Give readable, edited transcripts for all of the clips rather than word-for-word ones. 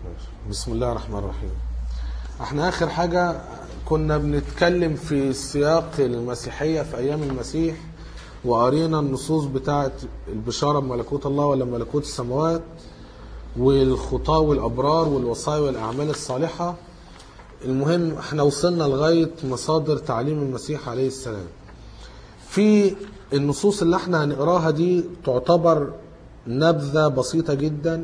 بسم الله الرحمن الرحيم. احنا اخر حاجة كنا بنتكلم في سياق المسيحية في ايام المسيح، وقرينا النصوص بتاعة البشارة بملكوت الله ولا ملكوت السماوات، والخطاة والابرار والوصايا والاعمال الصالحة. المهم احنا وصلنا لغاية مصادر تعليم المسيح عليه السلام. في النصوص اللي احنا هنقراها دي تعتبر نبذة بسيطة جدا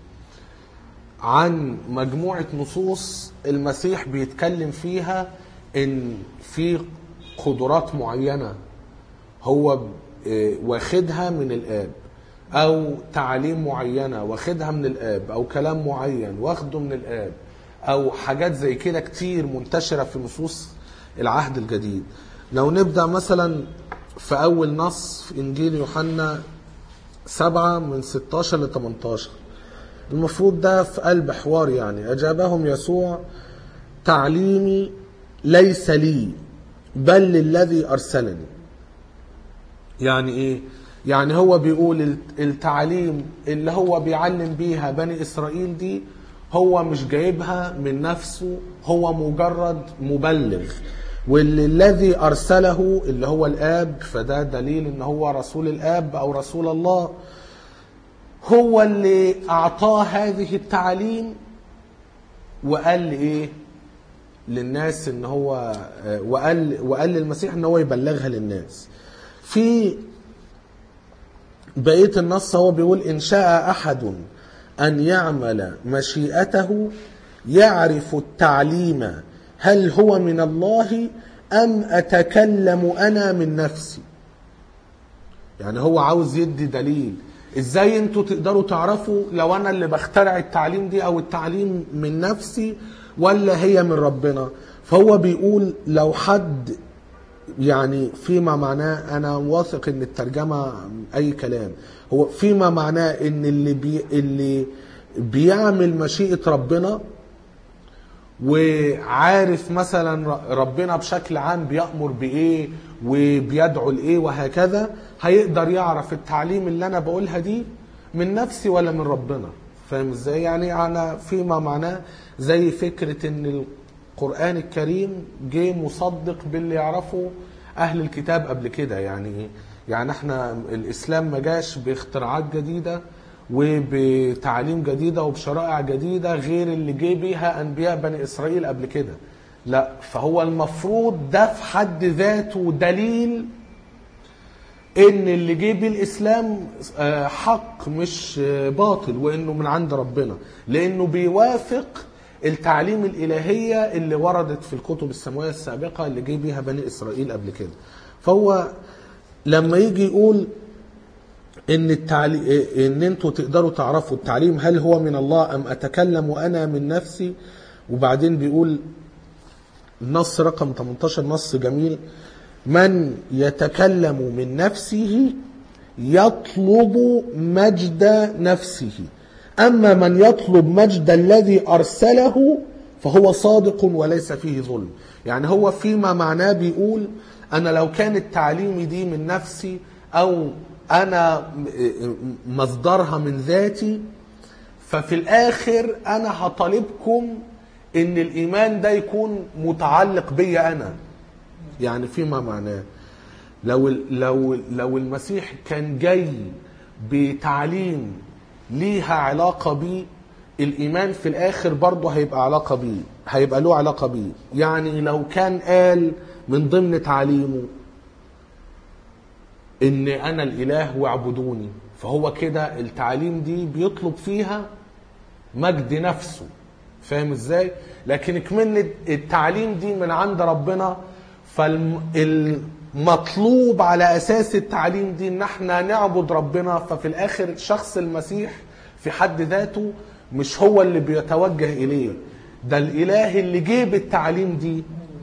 عن مجموعة نصوص المسيح بيتكلم فيها ان في قدرات معينة هو واخدها من الآب، او تعليم معينة واخدها من الآب، او كلام معين واخده من الآب، او حاجات زي كده كتير منتشرة في نصوص العهد الجديد. لو نبدأ مثلا في اول نص في انجيل يوحنا 7 من 16 ل 18، المفروض ده في قلب حوار. يعني أجابهم يسوع: تعليمي ليس لي بل للذي أرسلني. يعني إيه؟ يعني هو بيقول التعليم اللي هو بيعلم بيها بني إسرائيل دي هو مش جايبها من نفسه، هو مجرد مبلغ، والذي أرسله اللي هو الآب، فده دليل إن هو رسول الآب أو رسول الله، هو اللي أعطاه هذه التعليم وقال إيه للناس إن هو وقال للمسيح إن هو يبلغها للناس. في بقية النص هو بيقول: إن شاء أحد أن يعمل مشيئته يعرف التعليم هل هو من الله أم أتكلم أنا من نفسي. يعني هو عاوز يدي دليل ازاي انتوا تقدروا تعرفوا لو انا اللي بخترع التعليم دي او التعليم من نفسي ولا هي من ربنا. فهو بيقول لو حد، يعني فيما معناه، انا واثق ان الترجمة اي كلام، هو فيما معناه ان اللي بيعمل مشيئة ربنا وعارف مثلا ربنا بشكل عام بيأمر بإيه وبيدعو لإيه وهكذا، هيقدر يعرف التعليم اللي أنا بقولها دي من نفسي ولا من ربنا. فاهم إزاي؟ يعني أنا فيما معناه زي فكرة إن القرآن الكريم جه مصدق باللي يعرفه أهل الكتاب قبل كده. يعني احنا الإسلام ما جاش باختراعات جديدة وبتعليم جديدة وبشرائع جديدة غير اللي جه بيها أنبياء بني إسرائيل قبل كده. لا، فهو المفروض ده في حد ذاته دليل إن اللي جه بيه الإسلام حق مش باطل، وإنه من عند ربنا، لأنه بيوافق التعليم الإلهية اللي وردت في الكتب السماوية السابقة اللي جه بيها بني إسرائيل قبل كده. فهو لما يجي يقول ان انتوا تقدروا تعرفوا التعليم هل هو من الله ام اتكلم وانا من نفسي، وبعدين بيقول النص رقم 18 نص جميل: من يتكلم من نفسه يطلب مجد نفسه، اما من يطلب مجد الذي ارسله فهو صادق وليس فيه ظلم. يعني هو فيما معناه بيقول انا لو كانت تعليمي دي من نفسي او أنا مصدرها من ذاتي، ففي الآخر أنا هطالبكم إن الإيمان ده يكون متعلق بي أنا. يعني فيما معناه لو المسيح كان جاي بتعليم ليها علاقة بي، الإيمان في الآخر برضه هيبقى علاقة بي، هيبقى له علاقة بي. يعني لو كان قال من ضمن تعليمه ان انا الاله واعبدوني، فهو كده التعليم دي بيطلب فيها مجد نفسه. فاهم ازاي؟ لكن كمان التعليم دي من عند ربنا، فالمطلوب على اساس التعليم دي ان احنا نعبد ربنا. ففي الاخر شخص المسيح في حد ذاته مش هو اللي بيتوجه اليه، ده الاله اللي جيب التعليم دي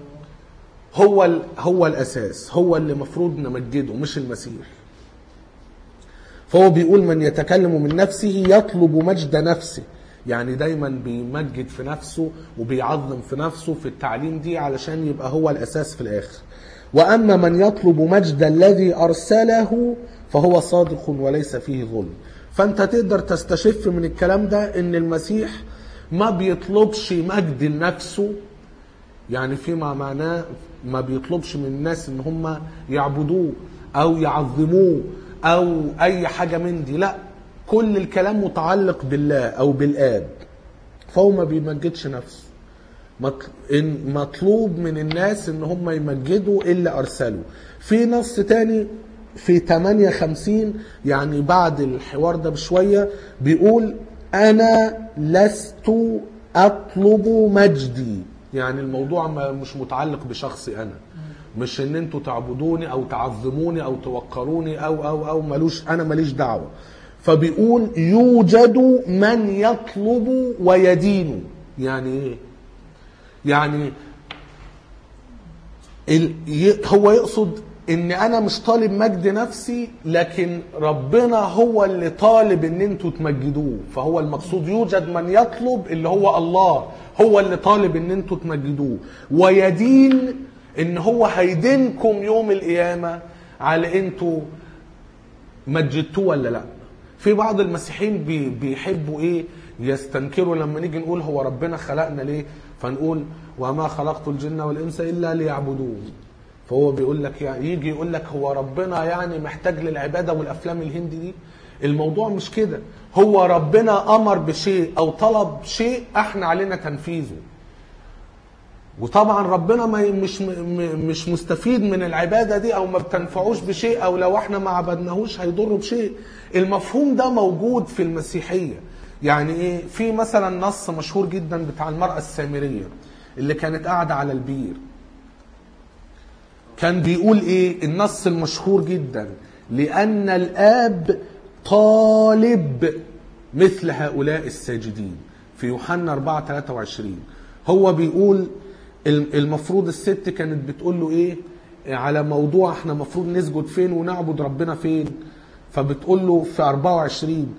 هو الأساس، هو اللي مفروض نمجده مش المسيح. فهو بيقول من يتكلم من نفسه يطلب مجد نفسه، يعني دايما بيمجد في نفسه وبيعظم في نفسه في التعليم دي علشان يبقى هو الأساس في الآخر. وأما من يطلب مجد الذي أرسله فهو صادق وليس فيه ظلم. فأنت تقدر تستشف من الكلام ده إن المسيح ما بيطلبش مجد لنفسه، يعني فيما معناه ما بيطلبش من الناس ان هم يعبدوه او يعظموه او اي حاجة من دي، لا، كل الكلام متعلق بالله او بالآب، فهو ما بيمجدش نفسه. مطلوب من الناس ان هم يمجدوا اللي ارسلوا. في نص تاني في 58 يعني بعد الحوار ده بشوية بيقول انا لست اطلب مجدي، يعني الموضوع مش متعلق بشخصي انا، مش ان انتوا تعبدوني او تعظموني او توقروني او ملوش، انا ماليش دعوة. فبيقول يوجد من يطلب ويدين. يعني ايه؟ يعني هو يقصد ان انا مش طالب مجد نفسي، لكن ربنا هو اللي طالب ان انتوا تمجدوه. فهو المقصود يوجد من يطلب اللي هو الله، هو اللي طالب ان انتوا تمجدوه، ويدين ان هو هيدينكم يوم القيامة على انتوا مجدتوه ولا لا. في بعض المسيحيين بيحبوا ايه، يستنكروا لما نيجي نقول هو ربنا خلقنا ليه، فنقول وما خلقت الجن والانس الا ليعبدون. فهو بيقول لك يعني يجي يقول لك هو ربنا يعني محتاج للعباده والافلام الهندي دي. الموضوع مش كده، هو ربنا امر بشيء او طلب شيء احنا علينا تنفيذه، وطبعا ربنا مش مستفيد من العباده دي او ما بتنفعوش بشيء، او لو احنا ما عبدناهوش هيضره بشيء. المفهوم ده موجود في المسيحيه. يعني ايه؟ في مثلا نص مشهور جدا بتاع المرأة السامرية اللي كانت قاعدة على البير، كان بيقول ايه النص المشهور جدا؟ لأن الآب طالب مثل هؤلاء الساجدين في يوحنا 4:23. هو بيقول المفروض الست كانت بتقول له ايه على موضوع احنا مفروض نسجد فين ونعبد ربنا فين، فبتقول له في 24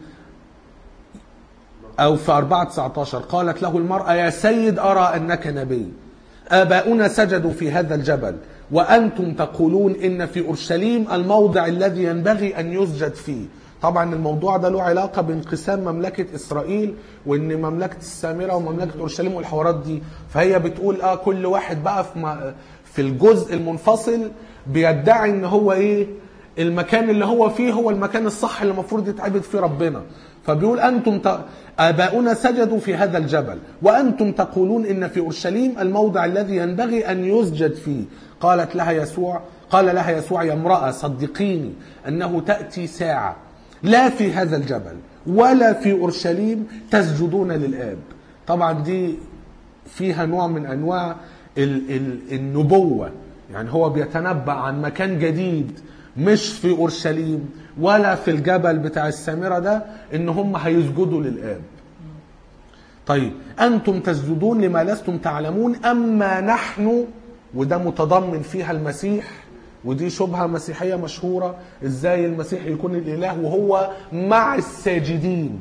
أو في 4:19 قالت له المرأة يا سيد أرى أنك نبي، آباؤنا سجدوا في هذا الجبل وأنتم تقولون إن في أورشليم الموضع الذي ينبغي أن يسجد فيه. طبعا الموضوع ده له علاقة بانقسام مملكة إسرائيل، وإن مملكة السامرة ومملكة أورشليم والحوارات دي. فهي بتقول كل واحد بقى في الجزء المنفصل بيدعي إن هو إيه المكان اللي هو فيه هو المكان الصح اللي المفروض يتعبد فيه ربنا. فبيقول آباؤنا سجدوا في هذا الجبل وأنتم تقولون إن في أورشليم الموضع الذي ينبغي أن يسجد فيه. قال لها يسوع يا امرأة صدقيني أنه تأتي ساعة لا في هذا الجبل ولا في أورشليم تسجدون للآب. طبعا دي فيها نوع من أنواع النبوة، يعني هو بيتنبأ عن مكان جديد مش في أورشليم ولا في الجبل بتاع السامرة ده إن هم هيسجدوا للآب. طيب أنتم تسجدون لما لستم تعلمون أما نحن، وده متضمن فيها المسيح، ودي شبهة مسيحية مشهورة، إزاي المسيح يكون الإله وهو مع الساجدين.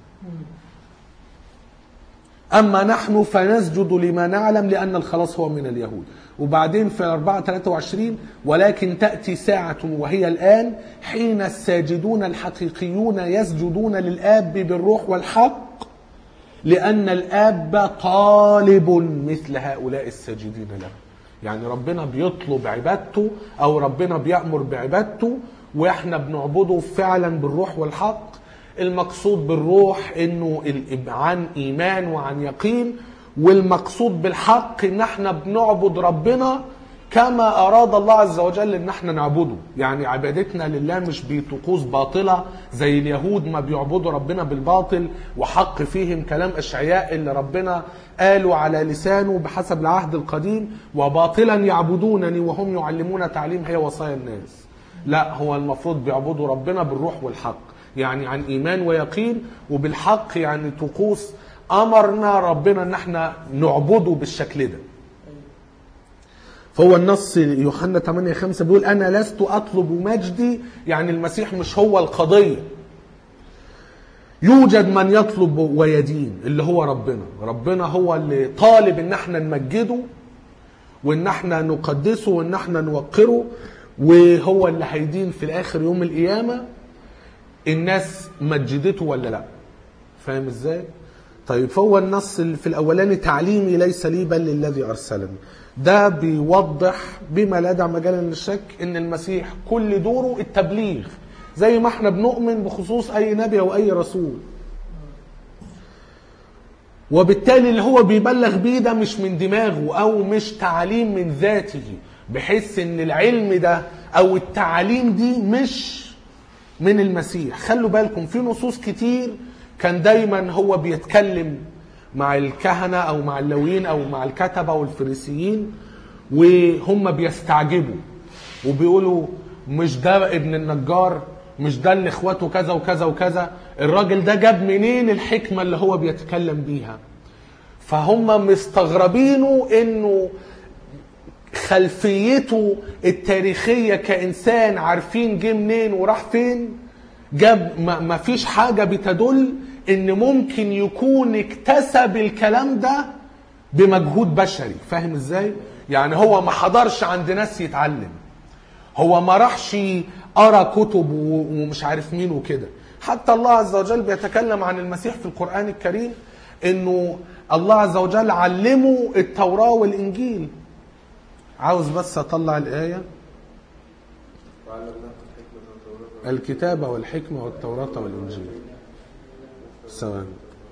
أما نحن فنسجد لما نعلم لأن الخلاص هو من اليهود. وبعدين في 4:23 ولكن تأتي ساعة وهي الآن حين الساجدون الحقيقيون يسجدون للآب بالروح والحق لأن الآب طالب مثل هؤلاء الساجدين له. يعني ربنا بيطلب عبادته أو ربنا بيأمر بعبادته وإحنا بنعبده فعلا بالروح والحق. المقصود بالروح إنه عن إيمان وعن يقين، والمقصود بالحق إن احنا بنعبد ربنا كما أراد الله عز وجل إن احنا نعبده. يعني عبادتنا لله مش بطقوس باطلة زي اليهود ما بيعبدوا ربنا بالباطل، وحق فيهم كلام أشعياء اللي ربنا قالوا على لسانه بحسب العهد القديم وباطلا يعبدونني وهم يعلمون تعليم هي وصايا الناس. لا، هو المفروض بيعبدوا ربنا بالروح والحق، يعني عن إيمان ويقين، وبالحق يعني طقوس أمرنا ربنا ان احنا نعبده بالشكل ده. فهو النص يوحنا 8:5 بيقول أنا لست أطلب مجدي، يعني المسيح مش هو القضية. يوجد من يطلب ويدين اللي هو ربنا هو اللي طالب ان احنا نمجده وان احنا نقدسه وان احنا نوقره، وهو اللي هيدين في الآخر يوم القيامة الناس مجدته ولا لا. فاهم ازاي؟ طيب فهو النص في الأولاني تعليمي ليس لي بل للذي أرسلني، ده بيوضح بما لا داعي مجالا للشك ان المسيح كل دوره التبليغ، زي ما احنا بنؤمن بخصوص اي نبي او اي رسول. وبالتالي اللي هو بيبلغ بيه ده مش من دماغه او مش تعليم من ذاته، بحيث ان العلم ده او التعليم دي مش من المسيح. خلوا بالكم في نصوص كتير كان دايما هو بيتكلم مع الكهنة او مع اللويين او مع الكتبة والفريسيين وهم بيستعجبوا وبيقولوا مش ده ابن النجار، مش ده اللي اخواته كذا وكذا وكذا، الراجل ده جاب منين الحكمة اللي هو بيتكلم بيها؟ فهم مستغربينه انه خلفيته التاريخية كإنسان عارفين جه منين وراح فين، جاب ما فيش حاجة بتدل ان ممكن يكون اكتسب الكلام ده بمجهود بشري. فاهم ازاي؟ يعني هو ما حضرش عند ناس يتعلم، هو ما راحش قرا كتب ومش عارف مين وكده. حتى الله عز وجل بيتكلم عن المسيح في القرآن الكريم انه الله عز وجل علمه التوراة والإنجيل. عاوز بس اطلع الآية: الكتابة والحكمة والتوراة والإنجيل. ثواني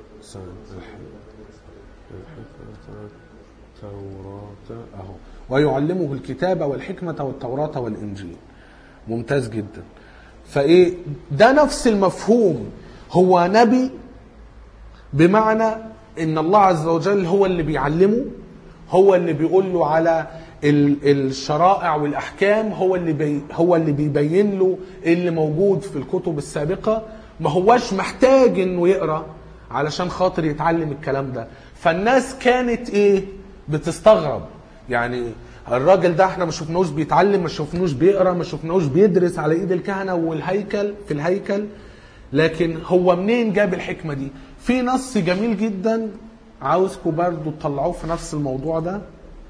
التوراة اهو، ويعلمه الكتابة والحكمة والتوراة والإنجيل. ممتاز جدا. فايه ده نفس المفهوم، هو نبي بمعنى ان الله عز وجل هو اللي بيعلمه، هو اللي بيقول له على الشرائع والاحكام، هو اللي بيبين له اللي موجود في الكتب السابقة. ما هواش محتاج انه يقرا علشان خاطر يتعلم الكلام ده. فالناس كانت ايه بتستغرب، يعني الراجل ده احنا ما شفناهوش بيتعلم، ما شفناهوش بيقرا، ما شفناهوش بيدرس على ايد الكهنة والهيكل في الهيكل، لكن هو منين جاب الحكمة دي؟ في نص جميل جدا عاوزكم برضو تطلعوه في نفس الموضوع ده،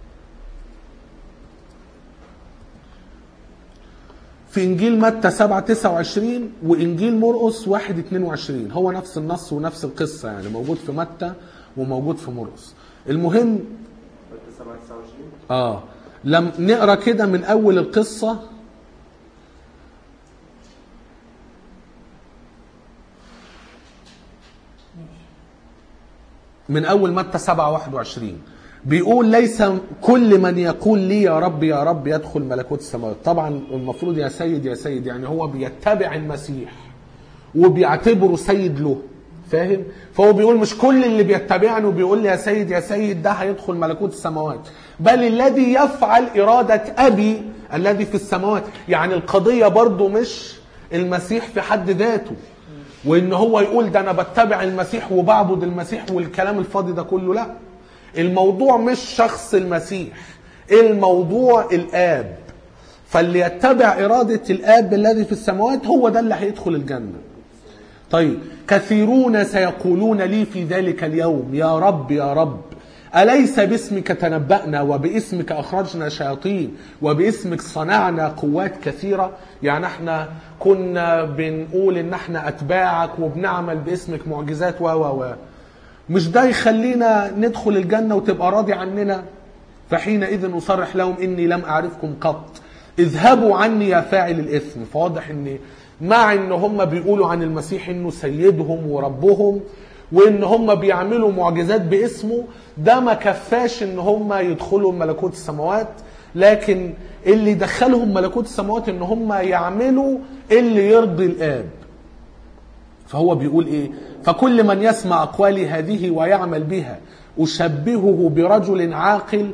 في انجيل متى 7:29 وانجيل مرقس 1:22. هو نفس النص ونفس القصة، يعني موجود في متى وموجود في مرقس. المهم متى 7:29 لم نقرا كده من اول القصة. من اول متى 7:21 بيقول: ليس كل من يقول لي يا رب يا رب يدخل ملكوت السماوات. طبعا المفروض يا سيد يا سيد، يعني هو بيتبع المسيح وبيعتبره سيد له، فاهم؟ فهو بيقول مش كل اللي بيتبعني وبيقول لي يا سيد يا سيد ده هيدخل ملكوت السماوات، بل الذي يفعل إرادة أبي الذي في السماوات. يعني القضية برضو مش المسيح في حد ذاته، وإن هو يقول ده أنا بتبع المسيح وبعبد المسيح والكلام الفاضي ده كله. لا، الموضوع مش شخص المسيح، الموضوع الآب. فاللي يتبع إرادة الآب الذي في السماوات هو ده اللي هيدخل الجنة. طيب: كثيرون سيقولون لي في ذلك اليوم يا رب يا رب أليس باسمك تنبأنا وباسمك أخرجنا شياطين وباسمك صنعنا قوات كثيرة؟ يعني احنا كنا بنقول ان احنا أتباعك وبنعمل باسمك معجزات مش ده يخلينا ندخل الجنة وتبقى راضي عننا؟ فحينئذ نصرح لهم إني لم أعرفكم قط، اذهبوا عني يا فاعل الإثم. فواضح ان مع ان هم بيقولوا عن المسيح انه سيدهم وربهم وان هم بيعملوا معجزات باسمه، ده ما كفاش ان هم يدخلوا ملكوت السماوات. لكن اللي دخلهم ملكوت السماوات ان هم يعملوا اللي يرضي الآب. فهو بيقول ايه: فكل من يسمع أقوالي هذه ويعمل بها أشبهه برجل عاقل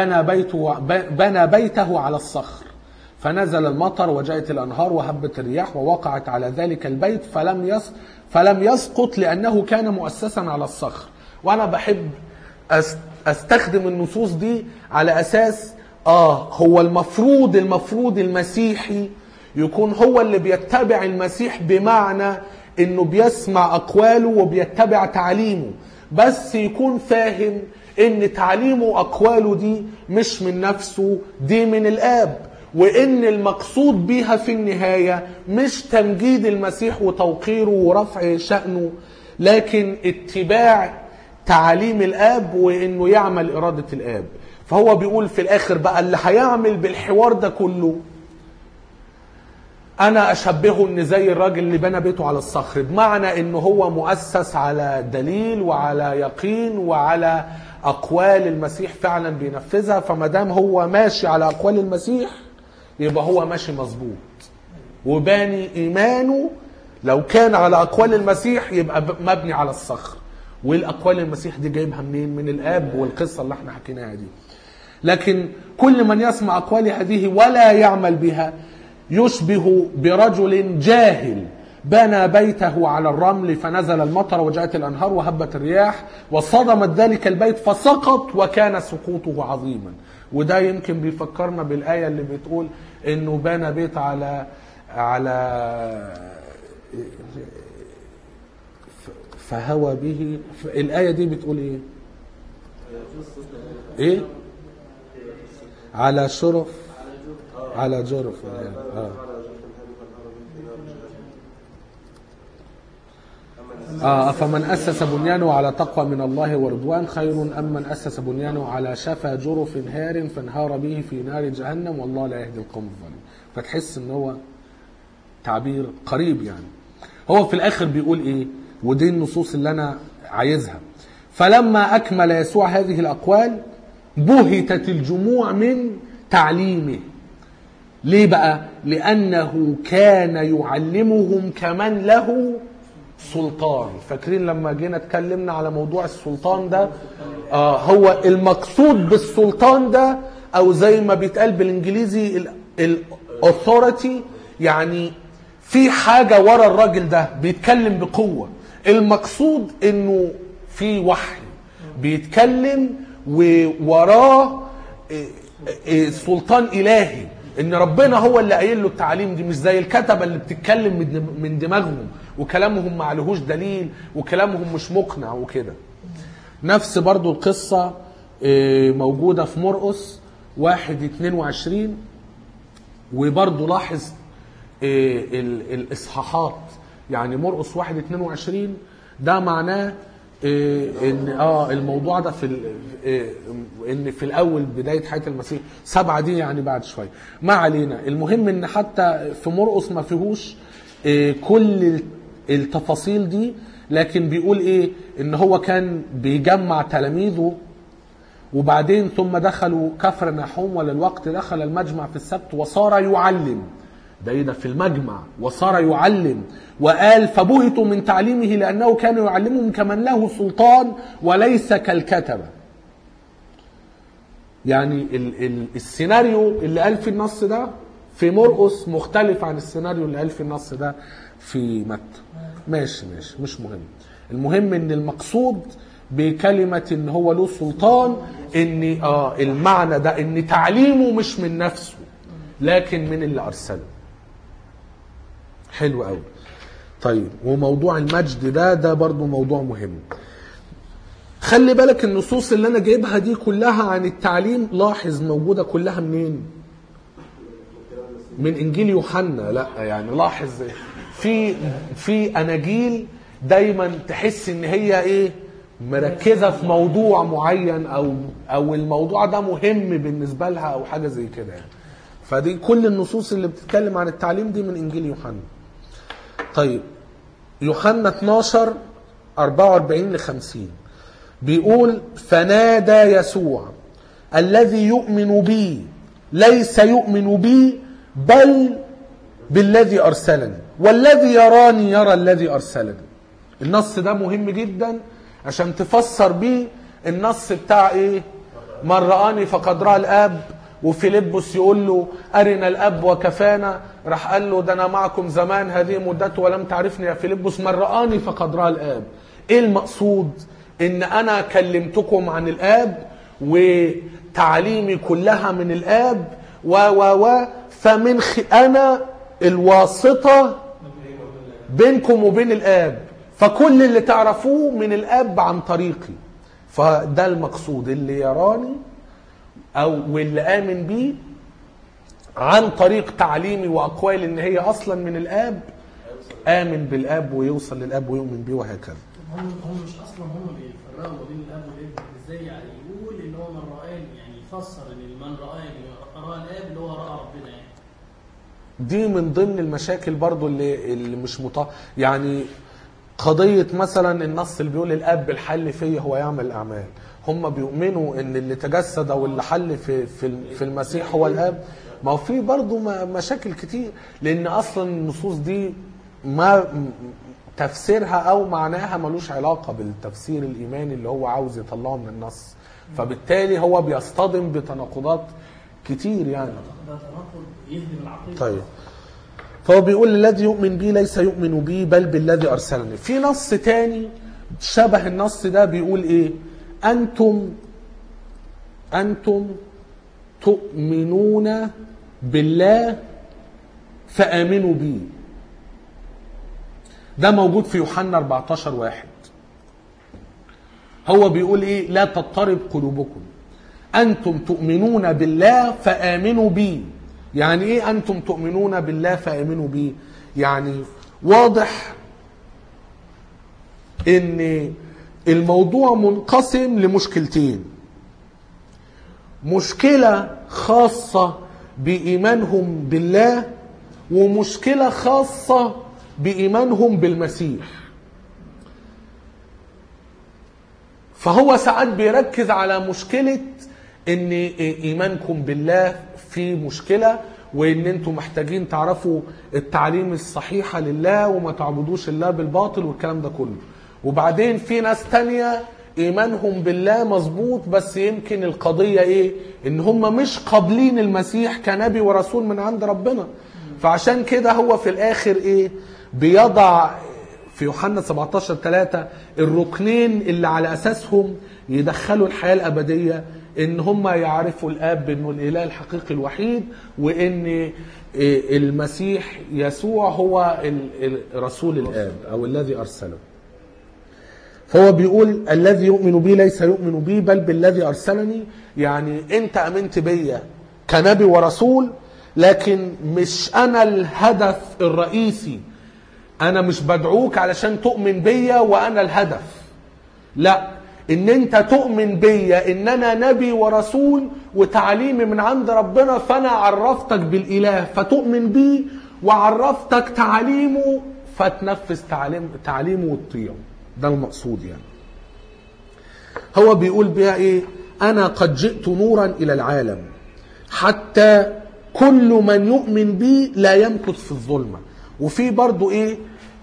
بنى بيته على الصخر، فنزل المطر وجاءت الأنهار وهبت الرياح ووقعت على ذلك البيت فلم يسقط لأنه كان مؤسسا على الصخر. وأنا بحب أستخدم النصوص دي على أساس هو المفروض المسيحي يكون هو اللي بيتبع المسيح، بمعنى انه بيسمع اقواله وبيتبع تعليمه، بس يكون فاهم ان تعليمه واقواله دي مش من نفسه، دي من الآب، وان المقصود بيها في النهاية مش تمجيد المسيح وتوقيره ورفع شأنه، لكن اتباع تعاليم الاب وانه يعمل اراده الاب. فهو بيقول في الاخر بقى اللي هيعمل بالحوار ده كله انا اشبهه ان زي الراجل اللي بنى بيته على الصخر، بمعنى انه هو مؤسس على دليل وعلى يقين وعلى اقوال المسيح فعلا بينفذها. فما دام هو ماشي على اقوال المسيح يبقى هو ماشي مظبوط وباني ايمانه. لو كان على اقوال المسيح يبقى مبني على الصخر. والاقوال المسيح دي جايبها منين؟ من الاب والقصه اللي احنا حكيناها دي. لكن كل من يسمع اقوال هذه ولا يعمل بها يشبه برجل جاهل بنى بيته على الرمل فنزل المطر وجاءت الانهار وهبت الرياح وصدمت ذلك البيت فسقط وكان سقوطه عظيما. وده يمكن بيفكرنا بالايه اللي بتقول انه بنى بيت على فهوى به. الايه دي بتقول ايه؟ ايه؟ على شرف، على جرف. فمن أسس بنيانه على تقوى من الله ورضوان خير أم من أسس بنيانه على شفا جرف هار فانهار به في نار جهنم والله لا يهدي القوم الظالمين. فتحس ان هو تعبير قريب يعني. هو في الآخر بيقول ايه؟ ودي النصوص اللي انا عايزها. فلما أكمل يسوع هذه الأقوال بهتت الجموع من تعليمه. ليه بقى؟ لأنه كان يعلمهم كمن له سلطان. فاكرين لما جينا اتكلمنا على موضوع السلطان ده؟ هو المقصود بالسلطان ده او زي ما بيتقال بالانجليزي الاثوريتي، يعني في حاجة ورا الراجل ده بيتكلم بقوة. المقصود انه في وحي بيتكلم ووراه سلطان الهي، ان ربنا هو اللي قايل له التعليم دي، مش زي الكتبه اللي بتتكلم من دماغهم وكلامهم ما عليهوش دليل وكلامهم مش مقنع وكده. نفس برضو القصه موجوده في مرقس 1:22. وبرضو لاحظ الاصحاحات، يعني مرقس 1:22 ده معناه ان الموضوع ده في ان في الاول بدايه حياه المسيح، 7 دي يعني بعد شويه. ما علينا. المهم ان حتى في مرقس ما فيهوش كل التفاصيل دي، لكن بيقول ايه؟ ان هو كان بيجمع تلاميذه وبعدين ثم دخلوا كفر نحوم وللوقت دخل المجمع في السبت وصار يعلم. ده في المجمع وصار يعلم. وقال فبهتوا من تعليمه لأنه كان يعلمهم كمن له سلطان وليس كالكتبة. يعني السيناريو اللي قال في النص ده في مرقس مختلف عن السيناريو اللي قال في النص ده في متى. ماشي مش مهم. المهم ان المقصود بكلمة ان هو له سلطان ان المعنى ده ان تعليمه مش من نفسه لكن من اللي ارسله. حلو قوي. طيب وموضوع المجد ده برضو موضوع مهم. خلي بالك النصوص اللي انا جايبها دي كلها عن التعليم، لاحظ موجودة كلها منين؟ من انجيل يوحنا. لا يعني لاحظ في اناجيل دايما تحس ان هي ايه؟ مركزة في موضوع معين او الموضوع ده مهم بالنسبة لها او حاجة زي كده يعني. فدي كل النصوص اللي بتتكلم عن التعليم دي من انجيل يوحنا. طيب يوحنا 12:44-50 بيقول فنادى يسوع الذي يؤمن بي ليس يؤمن بي بل بالذي أرسلني والذي يراني يرى الذي أرسلني. النص ده مهم جدا عشان تفسر بيه النص بتاع ايه؟ من رآني فقد رأى الآب. وفيلبس يقول له أرنا الأب وكفانا. راح قال له ده أنا معكم زمان هذه مدته ولم تعرفني يا فيلبس، من رآني فقد رأى الآب. إيه المقصود؟ إن أنا كلمتكم عن الآب وتعليمي كلها من الآب فمن أنا الواسطة بينكم وبين الآب، فكل اللي تعرفوه من الآب عن طريقي. فده المقصود، اللي يراني واللي آمن بيه عن طريق تعليمي وأقوال إن هي أصلا من الآب آمن بالآب ويوصل للآب ويؤمن بيه وهكذا. هم مش أصلا هم يفرقوا ما بين الاب والابن ازاي؟ يعني يقول ان هو من رآني، يعني يفسر ان من رآني رأى الاب اللي هو رأى ربنا يعني. دي من ضمن المشاكل برضو اللي مش يعني قضية مثلا النص اللي بيقول الاب الحل فيه هو يعمل الاعمال، هم بيؤمنوا ان اللي تجسد او اللي حل في المسيح هو الاب. ما هو في برضو مشاكل كتير، لان اصلا النصوص دي ما تفسيرها او معناها ملوش علاقة بالتفسير الايماني اللي هو عاوز يطلعه من النص، فبالتالي هو بيصطدم بتناقضات كتير يعني. ده تناقض يهدم العقيده. طيب، فهو بيقول الذي يؤمن بي ليس يؤمن بي بل بالذي ارسلني. في نص تاني شبه النص ده بيقول ايه؟ انتم تؤمنون بالله فآمنوا بي. ده موجود في يوحنا 14:1. هو بيقول ايه؟ لا تضطرب قلوبكم، انتم تؤمنون بالله فآمنوا بي. يعني ايه انتم تؤمنون بالله فآمنوا بي؟ يعني واضح ان الموضوع منقسم لمشكلتين: مشكلة خاصة بإيمانهم بالله، ومشكلة خاصة بإيمانهم بالمسيح. فهو ساعات بيركز على مشكلة ان ايمانكم بالله في مشكلة، وان انتم محتاجين تعرفوا التعليم الصحيحة لله وما تعبدوش الله بالباطل والكلام ده كله. وبعدين في ناس تانية ايمانهم بالله مظبوط، بس يمكن القضية ايه؟ ان هم مش قابلين المسيح كنبي ورسول من عند ربنا. فعشان كده هو في الاخر ايه؟ بيضع في يوحنا 17:3 الركنين اللي على اساسهم يدخلوا الحياة الابدية: ان هم يعرفوا الاب انه الاله الحقيقي الوحيد، وان المسيح يسوع هو رسول الاب او الذي ارسله. فهو بيقول الذي يؤمن بي ليس يؤمن بي بل بالذي ارسلني. يعني انت امنت بيا كنبي ورسول، لكن مش انا الهدف الرئيسي. انا مش بدعوك علشان تؤمن بيا وانا الهدف، لا، ان انت تؤمن بيا ان انا نبي ورسول وتعليمي من عند ربنا، فانا عرفتك بالاله فتؤمن بيه، وعرفتك تعليمه فتنفذ تعليمه وتطيعه. ده المقصود يعني. هو بيقول بيها ايه؟ انا قد جئت نورا الى العالم حتى كل من يؤمن بي لا يمكث في الظلمة. وفي برضو ايه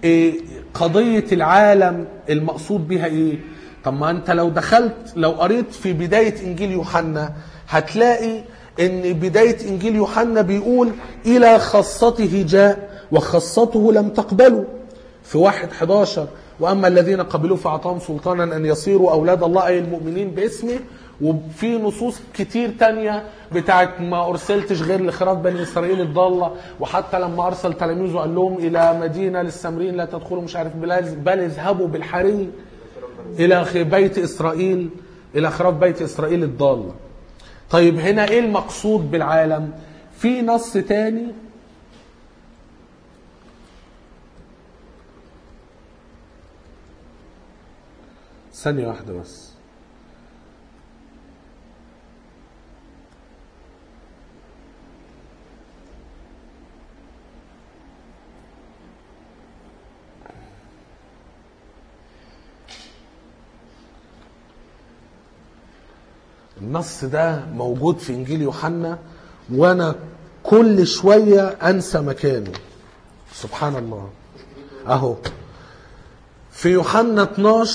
قضية العالم المقصود بها ايه؟ طب ما انت لو قريت في بداية انجيل يوحنا هتلاقي ان بداية انجيل يوحنا بيقول الى خاصته جاء وخاصته لم تقبله. في 1:11 واما الذين قبلوه فاعطاهم سلطانا ان يصيروا اولاد الله اي المؤمنين باسمه. وفي نصوص كتير تانية بتاعت ما ارسلتش غير لخراف بني اسرائيل الضالة. وحتى لما ارسل تلاميذه قال لهم الى مدينة للسامريين لا تدخلوا مش عارف بل اذهبوا بالحري الى بيت اسرائيل، الى خراف بيت اسرائيل الضالة. طيب هنا ايه المقصود بالعالم؟ في نص تاني ثانية واحدة بس. النص ده موجود في انجيل يوحنا وانا كل شوية انسى مكانه، سبحان الله. اهو في يوحنا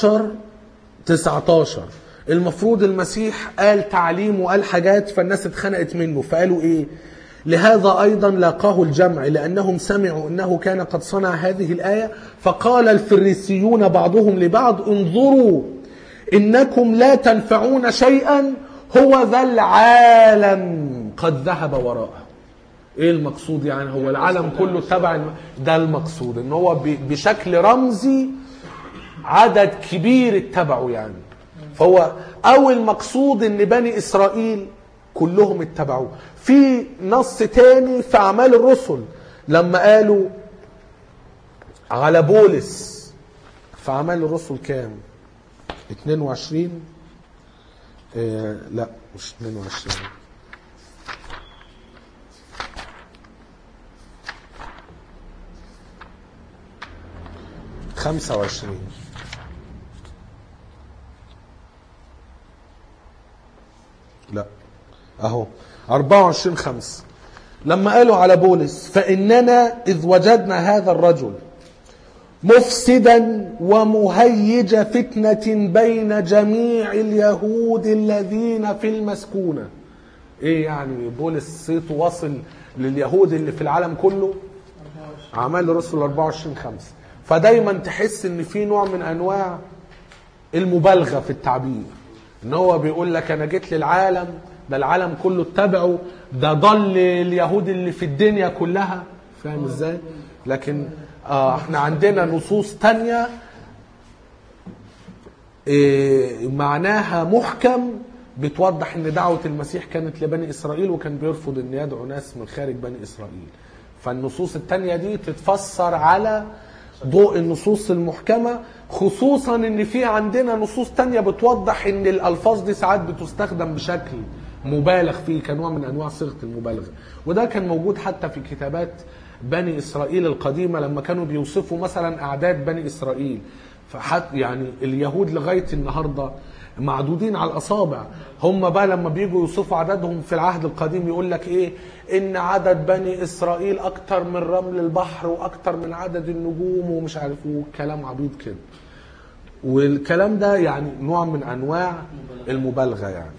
12:19 المفروض المسيح قال تعليم وقال حاجات فالناس اتخنقت منه، فقالوا ايه؟ لهذا ايضا لاقاه الجمع لانهم سمعوا انه كان قد صنع هذه الايه. فقال الفريسيون بعضهم لبعض انظروا انكم لا تنفعون شيئا، هو ذا العالم قد ذهب وراءه. ايه المقصود يعني؟ هو العالم كله تبع ده المقصود، ان هو بشكل رمزي عدد كبير اتبعوا يعني. فهو او المقصود ان بني اسرائيل كلهم اتبعوه. في نص تاني في اعمال الرسل لما قالوا على بولس في اعمال الرسل كام؟ 22 لا مش 22 25 لا اهو 24/5 لما قالوا على بولس فإننا إذ وجدنا هذا الرجل مفسدا ومهيج فتنة بين جميع اليهود الذين في المسكونة. ايه يعني بولس صيته وصل لليهود اللي في العالم كله؟ أعمال الرسل 24/5. فدايما تحس ان في نوع من انواع المبالغة في التعبير، ان هو بيقول لك انا جيت للعالم ده العالم كله اتبعه، ده ضل اليهود اللي في الدنيا كلها، فاهم ازاي؟ لكن احنا عندنا نصوص تانية معناها محكم بتوضح ان دعوة المسيح كانت لبني اسرائيل، وكان بيرفض ان يدعو ناس من خارج بني اسرائيل. فالنصوص التانية دي تتفسر على ضوء النصوص المحكمة، خصوصا ان في عندنا نصوص تانية بتوضح ان الالفاظ دي ساعات بتستخدم بشكل مبالغ فيه كنوع من انواع صيغة المبالغة. وده كان موجود حتى في كتابات بني اسرائيل القديمة لما كانوا بيوصفوا مثلا اعداد بني اسرائيل. يعني اليهود لغاية النهاردة معدودين على الاصابع. هم بقى لما بيجوا يوصفوا عددهم في العهد القديم يقول لك ايه؟ ان عدد بني اسرائيل اكتر من رمل البحر واكتر من عدد النجوم ومش عارف، وكلام عبيط كده. والكلام ده يعني نوع من انواع المبالغة يعني.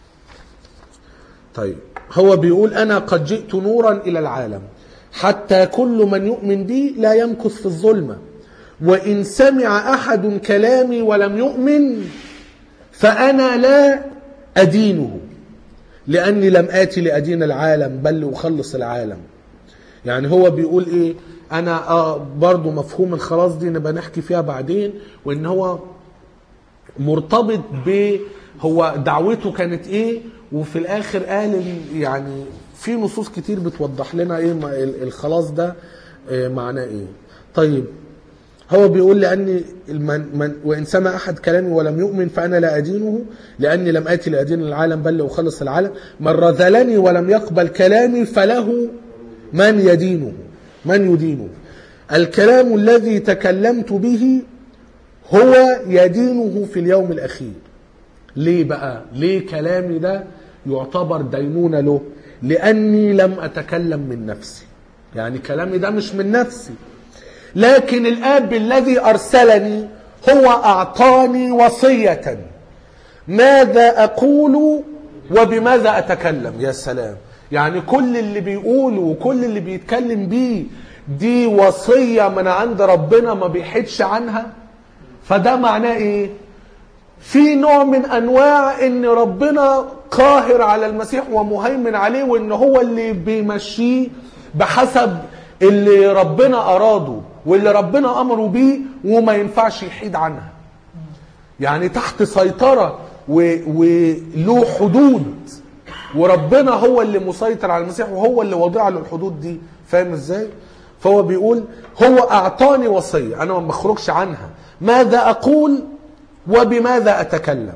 طيب هو بيقول انا قد جئت نورا الى العالم حتى كل من يؤمن بي لا يمكث في الظلمة، وان سمع احد كلامي ولم يؤمن فانا لا ادينه، لاني لم اتي لادين العالم بل لاخلص العالم. يعني هو بيقول ايه؟ انا برضو مفهوم الخلاص دي نبقى نحكي فيها بعدين، وان هو مرتبط هو دعوته كانت ايه، وفي الاخر قال يعني في نصوص كتير بتوضح لنا ايه الخلاص ده معناه ايه. طيب هو بيقول لأني وإن سمع أحد كلامي ولم يؤمن فأنا لا أدينه، لأني لم آتي لأدين العالم بل لأخلص العالم. من رذلني ولم يقبل كلامي فله من يدينه. الكلام الذي تكلمت به هو يدينه في اليوم الأخير. ليه بقى؟ ليه كلامي ده يعتبر دينونة له؟ لأني لم أتكلم من نفسي، يعني كلامي ده مش من نفسي، لكن الآب الذي أرسلني هو أعطاني وصية ماذا أقول وبماذا أتكلم. يا سلام، يعني كل اللي بيقوله وكل اللي بيتكلم بيه دي وصية من عند ربنا ما بيحدش عنها. فده معناه إيه؟ في نوع من أنواع إن ربنا قاهر على المسيح ومهيمن عليه، وإن هو اللي بيمشيه بحسب اللي ربنا أراده واللي ربنا أمره بيه، وما ينفعش يحيد عنها. يعني تحت سيطرة وله حدود، وربنا هو اللي مسيطر على المسيح وهو اللي وضع له الحدود دي. فاهم ازاي؟ فهو بيقول هو أعطاني وصية أنا ما بخرجش عنها، ماذا أقول وبماذا أتكلم،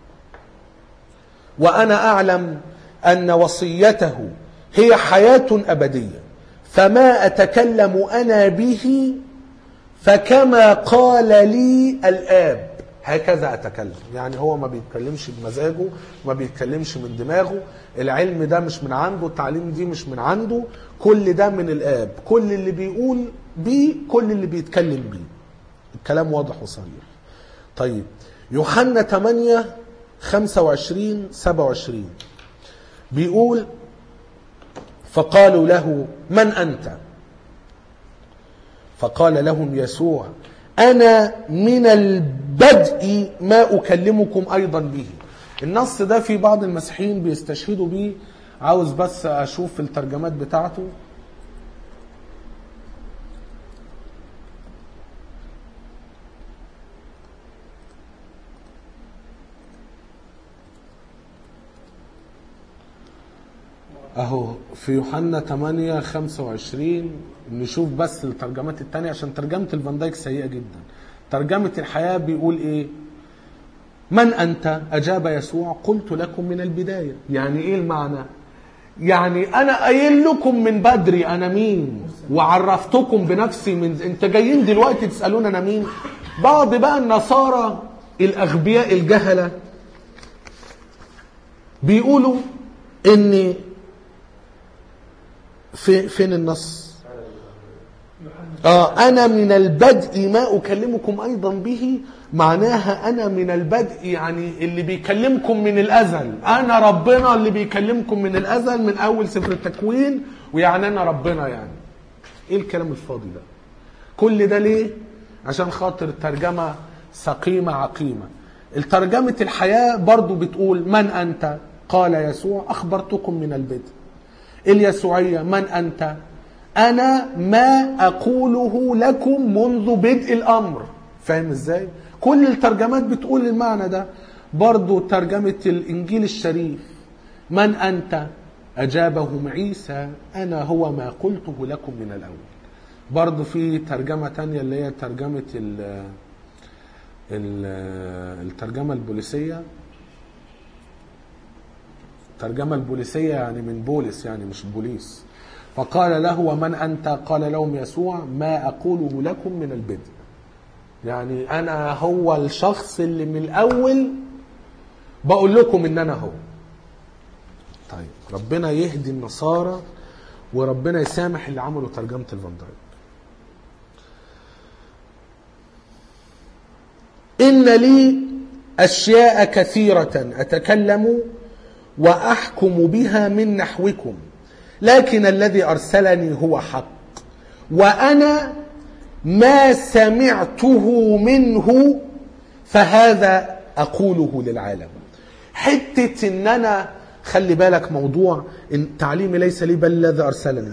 وأنا أعلم أن وصيته هي حياة أبدية، فما أتكلم أنا به فكما قال لي الآب هكذا أتكلم. يعني هو ما بيتكلمش بمزاجه، ما بيتكلمش من دماغه، العلم ده مش من عنده، التعليم دي مش من عنده، كل ده من الآب. كل اللي بيقول بيه كل اللي بيتكلم بيه. الكلام واضح وصريح. طيب يوحنا 8:25-27 بيقول فقالوا له من أنت؟ فقال لهم يسوع أنا من البدء ما أكلمكم أيضا به. النص ده في بعض المسيحيين بيستشهدوا به، عاوز بس أشوف الترجمات بتاعته. اهو في يوحنا 8:25 نشوف بس الترجمات التانية، عشان ترجمة الفان دايك سيئة جدا. ترجمة الحياة بيقول ايه؟ من أنت؟ أجاب يسوع قلت لكم من البداية. يعني إيه المعنى؟ يعني أنا قايل لكم من بدري أنا مين، وعرفتكم بنفسي من أنت جايين دلوقتي تسألون أنا مين. بعض بقى النصارى الأغبياء الجهلة بيقولوا إن فين النص؟ أنا من البدء ما أكلمكم أيضا به، معناها أنا من البدء يعني اللي بيكلمكم من الأزل، أنا ربنا اللي بيكلمكم من الأزل من أول سفر التكوين، ويعني أنا ربنا. يعني إيه الكلام الفاضي ده؟ كل ده ليه؟ عشان خاطر ترجمة سقيمة عقيمة. الترجمة الحياة برضو بتقول من أنت؟ قال يسوع أخبرتكم من البدء. اليسوعية من أنت؟ أنا ما أقوله لكم منذ بدء الأمر. فاهم إزاي؟ كل الترجمات بتقول المعنى ده. برضو ترجمة الإنجيل الشريف من أنت؟ أجابهم عيسى أنا هو ما قلته لكم من الأول. برضو في ترجمة تانية اللي هي ترجمة الترجمة البوليسية. الترجمة البوليسية يعني من بوليس، يعني مش بوليس. فقال له ومن أنت؟ قال لهم يسوع ما أقوله لكم من البدء. يعني أنا هو الشخص اللي من الأول بقول لكم إن أنا هو. طيب ربنا يهدي النصارى وربنا يسامح اللي عملوا ترجمة الفان دايك. إن لي أشياء كثيرة أتكلم وأحكم بها من نحوكم، لكن الذي أرسلني هو حق، وأنا ما سمعته منه فهذا أقوله للعالم. حتة إن أنا خلي بالك موضوع إن تعليمي ليس لي بل الذي أرسلني،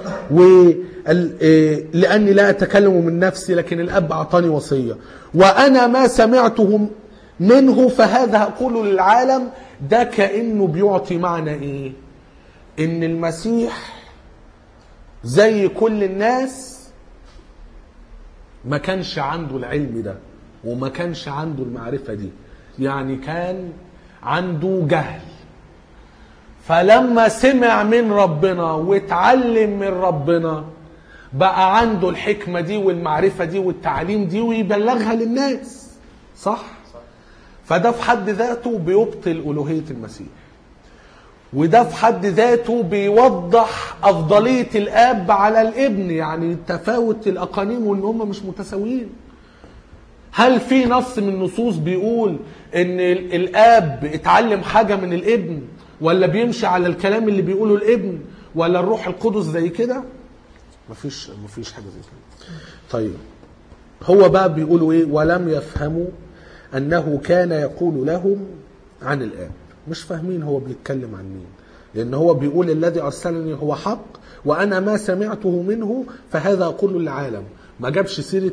لأني لا أتكلم من نفسي لكن الأب أعطاني وصية، وأنا ما سمعته منه فهذا أقوله للعالم. ده كأنه بيعطي معنى إيه؟ إن المسيح زي كل الناس ما كانش عنده العلم ده وما كانش عنده المعرفة دي، يعني كان عنده جهل. فلما سمع من ربنا واتعلم من ربنا بقى عنده الحكمة دي والمعرفة دي والتعليم دي ويبلغها للناس. صح؟ فده في حد ذاته بيبطل ألوهية المسيح، وده في حد ذاته بيوضح أفضلية الآب على الابن، يعني تفاوت الأقانيم وإن هم مش متساويين. هل في نص من النصوص بيقول إن الآب اتعلم حاجة من الابن، ولا بيمشي على الكلام اللي بيقوله الابن، ولا الروح القدس زي كده؟ مفيش حاجة زي كده. طيب هو بقى بيقولوا إيه؟ ولم يفهموا أنه كان يقول لهم عن الآب. مش فاهمين هو بيتكلم عن مين، لأن هو بيقول الذي أرسلني هو حق وأنا ما سمعته منه فهذا أقول للعالم. ما جابش سيرة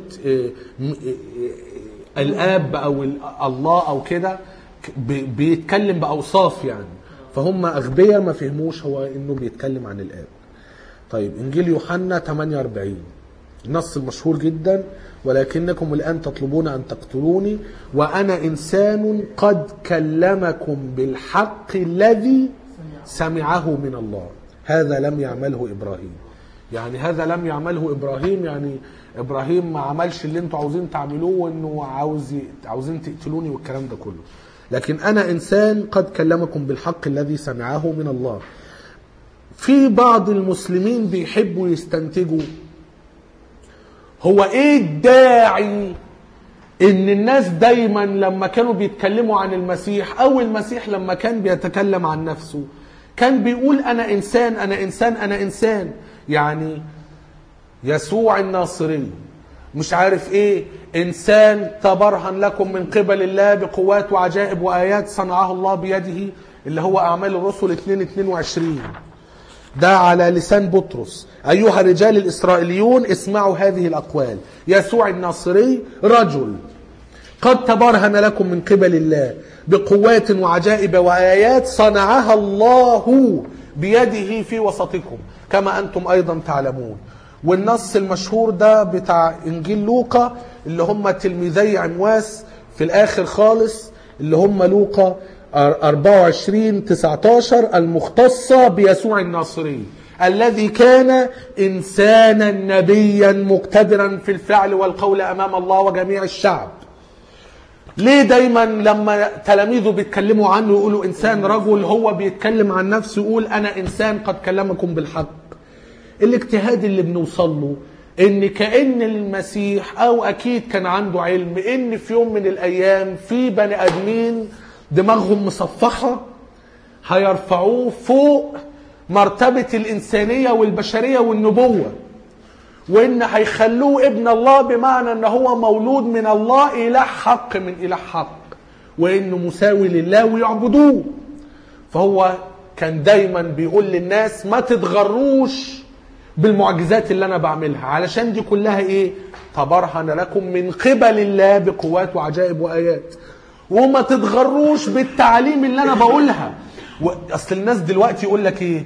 الآب أو الله أو كده، بيتكلم بأوصاف يعني. فهم أغبياء ما فهموش هو إنه بيتكلم عن الآب. طيب إنجيل يوحنا 48 نص المشهور جدا: ولكنكم الآن تطلبون أن تقتلوني وأنا إنسان قد كلمكم بالحق الذي سمعه من الله، هذا لم يعمله إبراهيم. يعني هذا لم يعمله إبراهيم، يعني إبراهيم ما عملش اللي انتوا عاوزين تعملوه وإنه عاوزين تقتلوني والكلام ده كله، لكن أنا إنسان قد كلمكم بالحق الذي سمعه من الله. في بعض المسلمين بيحبوا يستنتجوا هو ايه الداعي ان الناس دايما لما كانوا بيتكلموا عن المسيح او المسيح لما كان بيتكلم عن نفسه كان بيقول انا انسان انا انسان انا انسان. يعني يسوع الناصري مش عارف ايه انسان تبرهن لكم من قبل الله بقوات وعجائب وايات صنعها الله بيده، اللي هو اعمال الرسل 2:22. ده على لسان بطرس: أيها الرجال الإسرائيليون اسمعوا هذه الأقوال، يسوع الناصري رجل قد تبرهن لكم من قبل الله بقوات وعجائب وآيات صنعها الله بيده في وسطكم كما أنتم أيضا تعلمون. والنص المشهور ده بتاع إنجيل لوقا اللي هم تلميذي عمواس في الآخر خالص، اللي هم لوقا 24-19 المختصة بيسوع الناصري الذي كان إنسانا نبيا مقتدرا في الفعل والقول أمام الله وجميع الشعب. ليه دايما لما تلاميذه بيتكلموا عنه يقولوا إنسان رجل، هو بيتكلم عن نفسه يقول أنا إنسان قد كلمكم بالحق؟ الاجتهاد اللي بنوصل له ان كأن المسيح او اكيد كان عنده علم ان في يوم من الايام في بني ادمين دماغهم مصفحة هيرفعوه فوق مرتبة الانسانية والبشرية والنبوة، وان هيخلوه ابن الله بمعنى ان هو مولود من الله، اله حق من اله حق، وانه مساوي لله ويعبدوه. فهو كان دايما بيقول للناس ما تتغروش بالمعجزات اللي انا بعملها، علشان دي كلها ايه؟ تبرهن لكم من قبل الله بقوات وعجائب وايات. وما تتغروش بالتعليم اللي انا بقولها. اصل الناس دلوقتي يقول لك ايه؟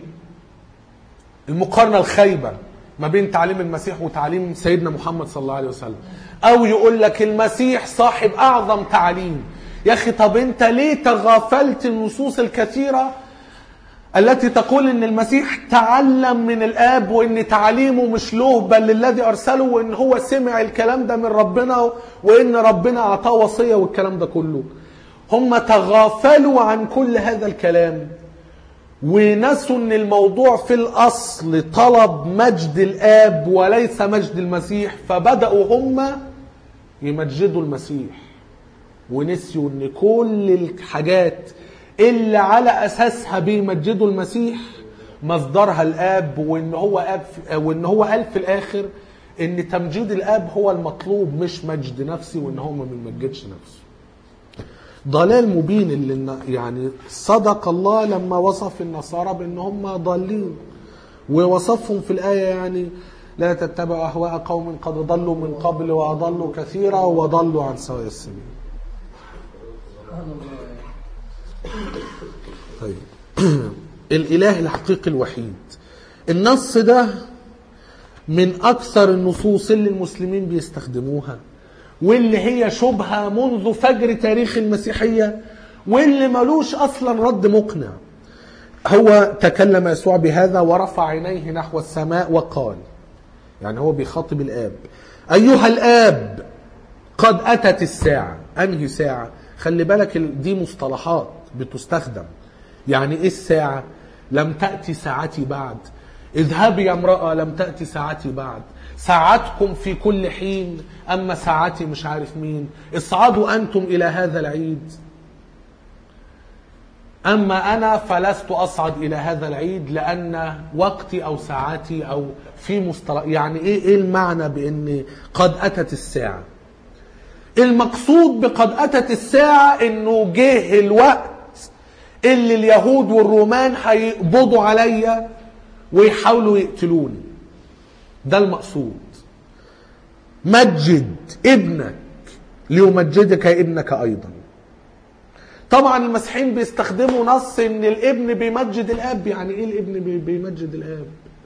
المقارنة الخايبة ما بين تعليم المسيح وتعليم سيدنا محمد صلى الله عليه وسلم، او يقول لك المسيح صاحب اعظم تعليم. يا اخي طب انت ليه تغافلت النصوص الكثيرة التي تقول ان المسيح تعلم من الاب، وان تعليمه مش له بل للذي ارسله، وان هو سمع الكلام ده من ربنا، وان ربنا اعطاه وصية والكلام ده كله؟ هم تغافلوا عن كل هذا الكلام ونسوا ان الموضوع في الاصل طلب مجد الاب وليس مجد المسيح، فبدأوا هم يمجدوا المسيح ونسيوا ان كل الحاجات اللي على اساسها بيمجدوا المسيح مصدرها الاب، وان هو قال في الاخر ان تمجيد الاب هو المطلوب مش مجد نفسي، وان هو ما بيمجدش نفسه. ضلال مبين اللي يعني صدق الله لما وصف النصارى بان هم ضالين، ووصفهم في الايه يعني لا تتبعوا اهواء قوم قد ضلوا من قبل واضلوا كثيرا وضلوا عن سواء السبيل. طيب الاله الحقيقي الوحيد، النص ده من اكثر النصوص اللي المسلمين بيستخدموها، واللي هي شبهة منذ فجر تاريخ المسيحية، واللي ملوش اصلا رد مقنع. هو تكلم يسوع بهذا ورفع عينيه نحو السماء وقال، يعني هو بيخاطب الاب، ايها الاب قد اتت الساعة. انهي ساعة؟ خلي بالك دي مصطلحات بتستخدم. يعني ايه الساعة؟ لم تأتي ساعتي بعد، اذهبي يا امرأة لم تأتي ساعتي بعد، ساعتكم في كل حين اما ساعتي مش عارف مين، اصعدوا انتم الى هذا العيد، اما انا فلست اصعد الى هذا العيد لان وقتي او ساعتي او في مصطلح. يعني ايه المعنى بان قد اتت الساعة؟ المقصود بقد اتت الساعة انه جه الوقت اللي اليهود والرومان هيقبضوا عليا ويحاولوا يقتلوني. ده المقصود. مجد ابنك ليمجدك ابنك ايضا. طبعا المسيحيين بيستخدموا نص ان الابن بيمجد الاب. يعني ايه الابن بيمجد الاب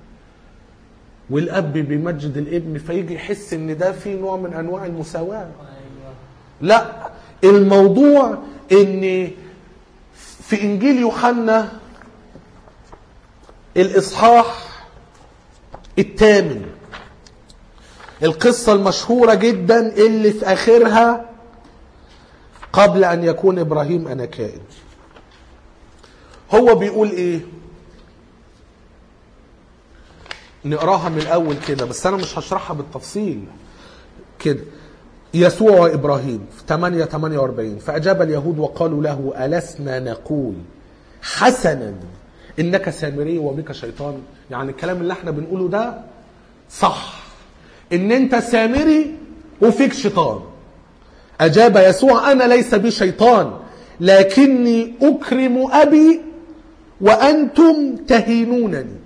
والاب بيمجد الابن؟ فيجي يحس ان ده في نوع من انواع المساواة. لا، الموضوع ان في انجيل يوحنا الاصحاح 8 القصة المشهورة جدا اللي في اخرها قبل ان يكون ابراهيم انا كائن. هو بيقول ايه؟ نقراها من الاول كده بس انا مش هشرحها بالتفصيل كده. يسوع وإبراهيم في 8:48 فأجاب اليهود وقالوا له ألسنا نقول حسنا إنك سامري وبك شيطان؟ يعني الكلام اللي احنا بنقوله ده صح، إن أنت سامري وفيك شيطان. أجاب يسوع أنا ليس بي شيطان لكني أكرم أبي وأنتم تهينونني.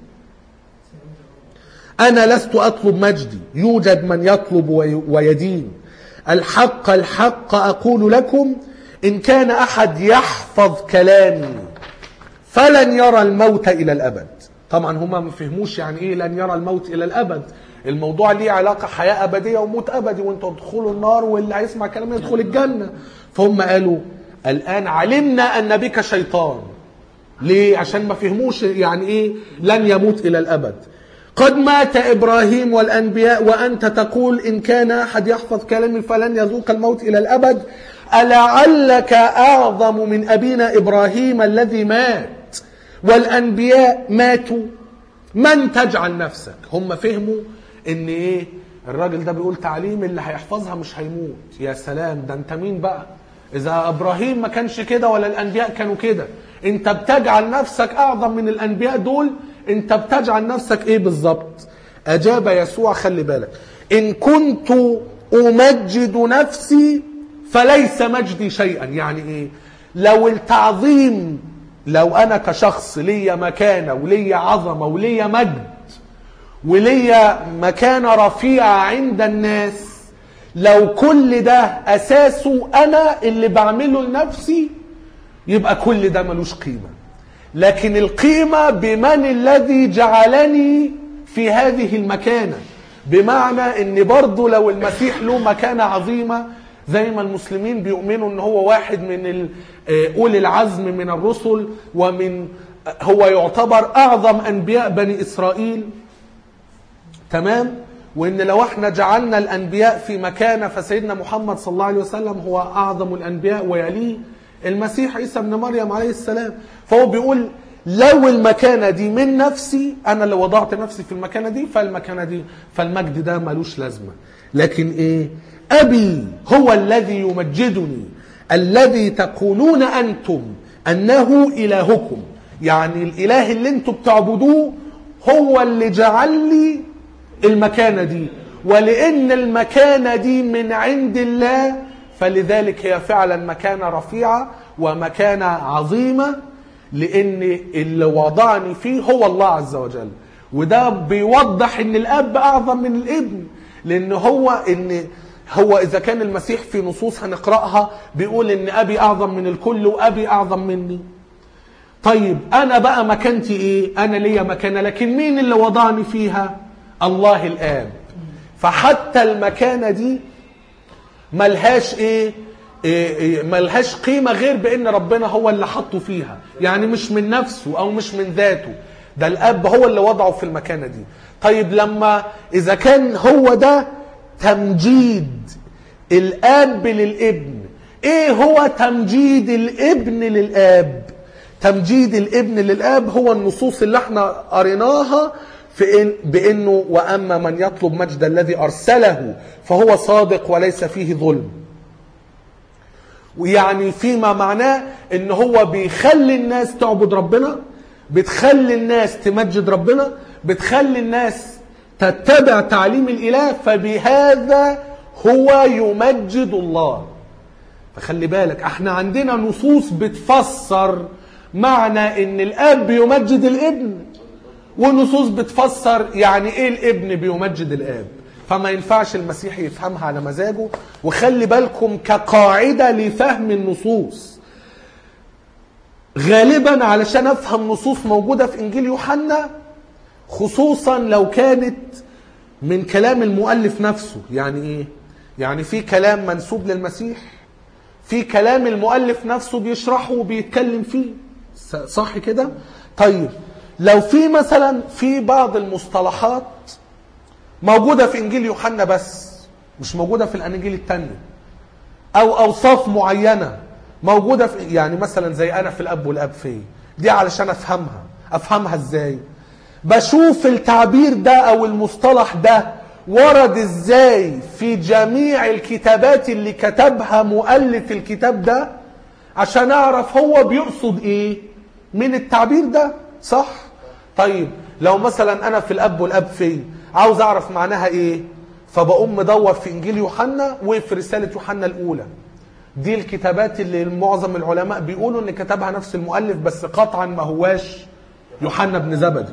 أنا لست أطلب مجدي، يوجد من يطلب ويدين. الحق الحق أقول لكم إن كان أحد يحفظ كلامي فلن يرى الموت إلى الأبد. طبعا هما ما فهموش يعني إيه لن يرى الموت إلى الأبد. الموضوع ليه علاقة حياة أبدية وموت أبدي، وانتوا تدخلوا النار واللي هيسمع كلامي يدخل الجنة. فهم قالوا الآن علمنا أن بك شيطان. ليه؟ عشان ما فهموش يعني إيه لن يموت إلى الأبد. قد مات إبراهيم والأنبياء وأنت تقول إن كان أحد يحفظ كلامي فلن يذوق الموت إلى الأبد. ألعلك أعظم من أبينا إبراهيم الذي مات والأنبياء ماتوا؟ من تجعل نفسك؟ هم فهموا إن إيه الراجل ده بيقول تعليم اللي هيحفظها مش هيموت. يا سلام، ده أنت مين بقى؟ إذا إبراهيم ما كانش كده ولا الأنبياء كانوا كده، أنت بتجعل نفسك أعظم من الأنبياء دول؟ أنت بتجعل نفسك إيه بالظبط؟ أجاب يسوع، خلي بالك، إن كنت أمجد نفسي فليس مجدي شيئا. يعني إيه؟ لو التعظيم، لو أنا كشخص ليا مكانة وليا عظمة وليا مجد وليا مكانة رفيعة عند الناس، لو كل ده أساسه أنا اللي بعمله لنفسي، يبقى كل ده ملوش قيمة. لكن القيمة بمن الذي جعلني في هذه المكانة. بمعنى ان برضو لو المسيح له مكانة عظيمة زي ما المسلمين بيؤمنوا ان هو واحد من أولي العزم من الرسل، ومن هو يعتبر أعظم أنبياء بني إسرائيل، تمام؟ وإن لو احنا جعلنا الأنبياء في مكانة فسيدنا محمد صلى الله عليه وسلم هو أعظم الأنبياء ويليه المسيح عيسى ابن مريم عليه السلام. فهو بيقول لو المكانة دي من نفسي، أنا اللي وضعت نفسي في المكانة دي، فالمكانة دي فالمجد ده ملوش لازمة. لكن إيه؟ أبي هو الذي يمجدني الذي تقولون أنتم أنه إلهكم. يعني الإله اللي انتم بتعبدوه هو اللي جعل لي المكانة دي، ولأن المكانة دي من عند الله فلذلك هي فعلا مكانة رفيعة ومكانة عظيمة، لأن اللي وضعني فيه هو الله عز وجل. وده بيوضح ان الأب أعظم من الابن، لأن هو إذا كان المسيح في نصوص هنقرأها بيقول ان أبي أعظم من الكل وأبي أعظم مني. طيب أنا بقى مكانتي إيه؟ أنا ليا مكانة، لكن مين اللي وضعني فيها؟ الله الآب. فحتى المكانة دي ملهاش ملهاش قيمة غير بأن ربنا هو اللي حطه فيها. يعني مش من نفسه أو مش من ذاته، ده الأب هو اللي وضعه في المكانة دي. طيب لما إذا كان هو ده تمجيد الآب للابن، إيه هو تمجيد الابن للآب؟ تمجيد الابن للآب هو النصوص اللي احنا قريناها بأنه وأما من يطلب مجد الذي أرسله فهو صادق وليس فيه ظلم. ويعني فيما معناه ان هو بيخلي الناس تعبد ربنا، بتخلي الناس تمجد ربنا، بتخلي الناس تتبع تعليم الإله، فبهذا هو يمجد الله. فخلي بالك احنا عندنا نصوص بتفسر معنى ان الاب بيمجد الابن، ونصوص بتفسر يعني ايه الابن بيمجد الاب. فما ينفعش المسيح يفهمها على مزاجه. وخلي بالكم كقاعدة لفهم النصوص، غالبا علشان افهم نصوص موجودة في انجيل يوحنا، خصوصا لو كانت من كلام المؤلف نفسه. يعني ايه؟ يعني في كلام منسوب للمسيح، في كلام المؤلف نفسه بيشرحه وبيتكلم فيه، صح كده؟ طيب لو في مثلا في بعض المصطلحات موجودة في انجيل يوحنا بس مش موجودة في الاناجيل التانية، او اوصاف معينة موجودة في، يعني مثلا زي انا في الاب والاب في دي، علشان افهمها ازاي؟ بشوف التعبير ده او المصطلح ده ورد ازاي في جميع الكتابات اللي كتبها مؤلف الكتاب ده، عشان اعرف هو بيقصد ايه من التعبير ده، صح؟ طيب لو مثلا انا في الاب والاب في عاوز اعرف معناها ايه، فبقوم مدور في انجيل يوحنا وفي رسالة يوحنا الاولى. دي الكتابات اللي معظم العلماء بيقولوا ان كتبها نفس المؤلف، بس قطعا ما هواش يوحنا بن زبدي.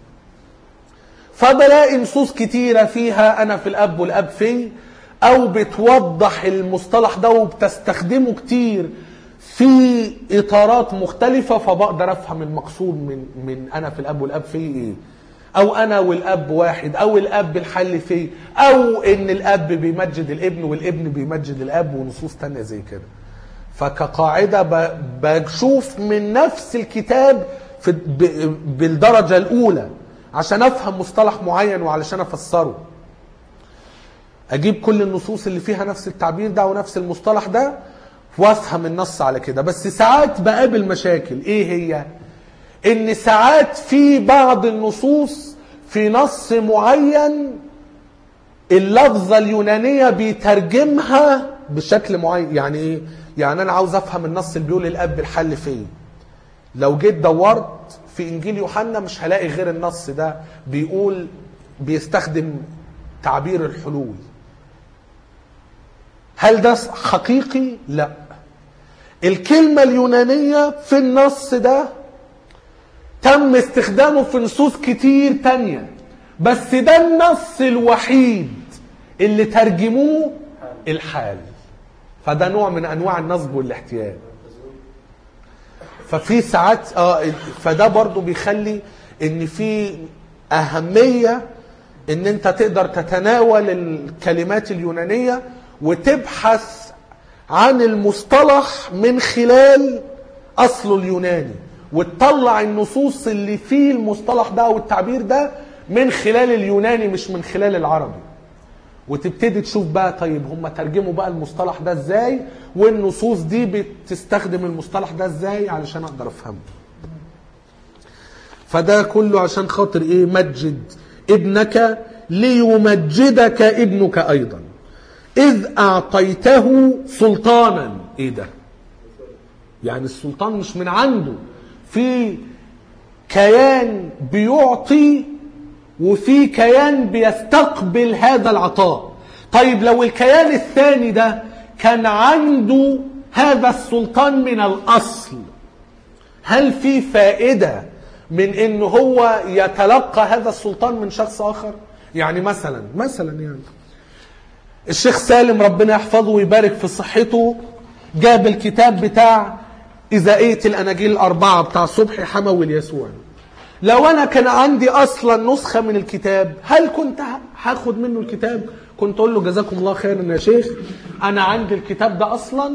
فبلاقي نصوص كتيرة فيها انا في الاب والاب في، او بتوضح المصطلح ده وبتستخدمه كتير في اطارات مختلفة، فبقدر افهم المقصود من انا في الاب والاب في ايه، او انا والاب واحد، او الاب الحل فيه، او ان الاب بيمجد الابن والابن بيمجد الاب، ونصوص تانية زي كده. فكقاعدة بشوف من نفس الكتاب بالدرجة الأولى عشان أفهم مصطلح معين وعلشان أفسره. أجيب كل النصوص اللي فيها نفس التعبير ده ونفس المصطلح ده وأفهم النص على كده. بس ساعات بقابل مشاكل. إيه هي؟ إن ساعات في بعض النصوص في نص معين اللفظة اليونانية بيترجمها بشكل معين. يعني ايه؟ يعني انا عاوز افهم النص اللي بيقول الاب الحل فين. لو جيت دورت في انجيل يوحنا مش هلاقي غير النص ده بيقول بيستخدم تعبير الحلول. هل ده حقيقي؟ لا. الكلمة اليونانية في النص ده تم استخدامه في نصوص كتير تانية، بس ده النص الوحيد اللي ترجموه الحال. فده نوع من انواع النصب والاحتيال. ففي ساعات فده برضو بيخلي ان في اهمية ان انت تقدر تتناول الكلمات اليونانية وتبحث عن المصطلح من خلال اصله اليوناني، وتطلع النصوص اللي فيه المصطلح ده او التعبير ده من خلال اليوناني مش من خلال العربي. وتبتدي تشوف بقى طيب هم ترجموا بقى المصطلح ده ازاي، والنصوص دي بتستخدم المصطلح ده ازاي علشان اقدر افهمه. فده كله عشان خاطر ايه؟ مجد ابنك ليمجدك ابنك ايضا اذ اعطيته سلطانا. ايه ده؟ يعني السلطان مش من عنده، في كيان بيعطي وفي كيان بيستقبل هذا العطاء. طيب لو الكيان الثاني ده كان عنده هذا السلطان من الأصل، هل في فائدة من انه هو يتلقى هذا السلطان من شخص آخر؟ يعني مثلا يعني الشيخ سالم ربنا يحفظه ويبارك في صحته جاب الكتاب بتاع إزائية الأناجيل الأربعة بتاع صبحي حموي اليسوع. لو أنا كان عندي أصلا نسخة من الكتاب، هل كنت هاخد منه الكتاب؟ كنت أقول له جزاكم الله خيرا يا شيخ، أنا عندي الكتاب ده أصلا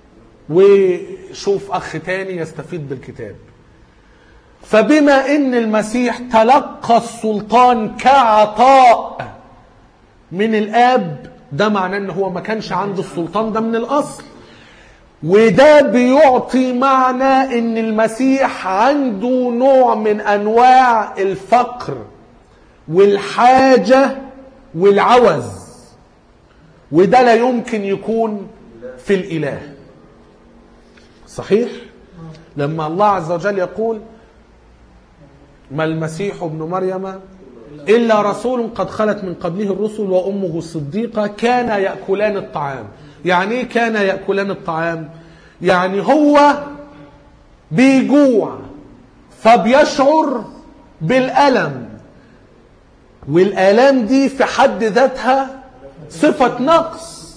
وشوف أخ تاني يستفيد بالكتاب. فبما إن المسيح تلقى السلطان كعطاء من الآب، ده معناه إن هو ما كانش عنده السلطان ده من الأصل. وده بيعطي معنى ان المسيح عنده نوع من انواع الفقر والحاجة والعوز، وده لا يمكن يكون في الاله. صحيح؟ لما الله عز وجل يقول ما المسيح ابن مريم الا رسول قد خلت من قبله الرسل وامه صديقة كان يأكلان الطعام. يعني ايه كان يأكلان الطعام؟ يعني هو بيجوع فبيشعر بالألم، والآلام دي في حد ذاتها صفة نقص،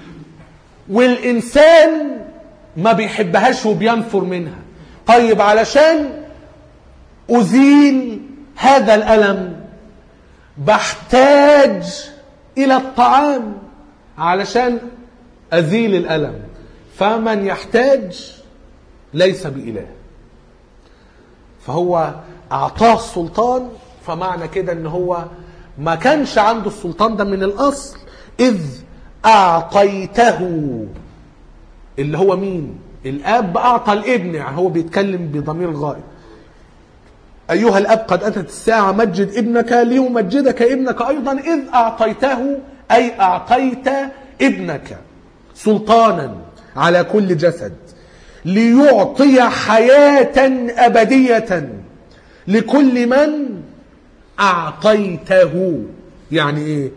والإنسان ما بيحبهاش وبينفر منها. طيب علشان أزيل هذا الألم بحتاج إلى الطعام علشان أزيل الألم. فمن يحتاج ليس بإله. فهو أعطاه السلطان، فمعنى كده أنه هو ما كانش عنده السلطان ده من الأصل. إذ أعطيته، اللي هو مين؟ الآب أعطى الابن. يعني هو بيتكلم بضمير الغائب. أيها الأب قد أتت الساعة مجد ابنك ليمجدك ابنك أيضا إذ أعطيته، أي أعطيت ابنك سلطانا على كل جسد ليعطي حياة أبدية لكل من أعطيته. يعني إيه؟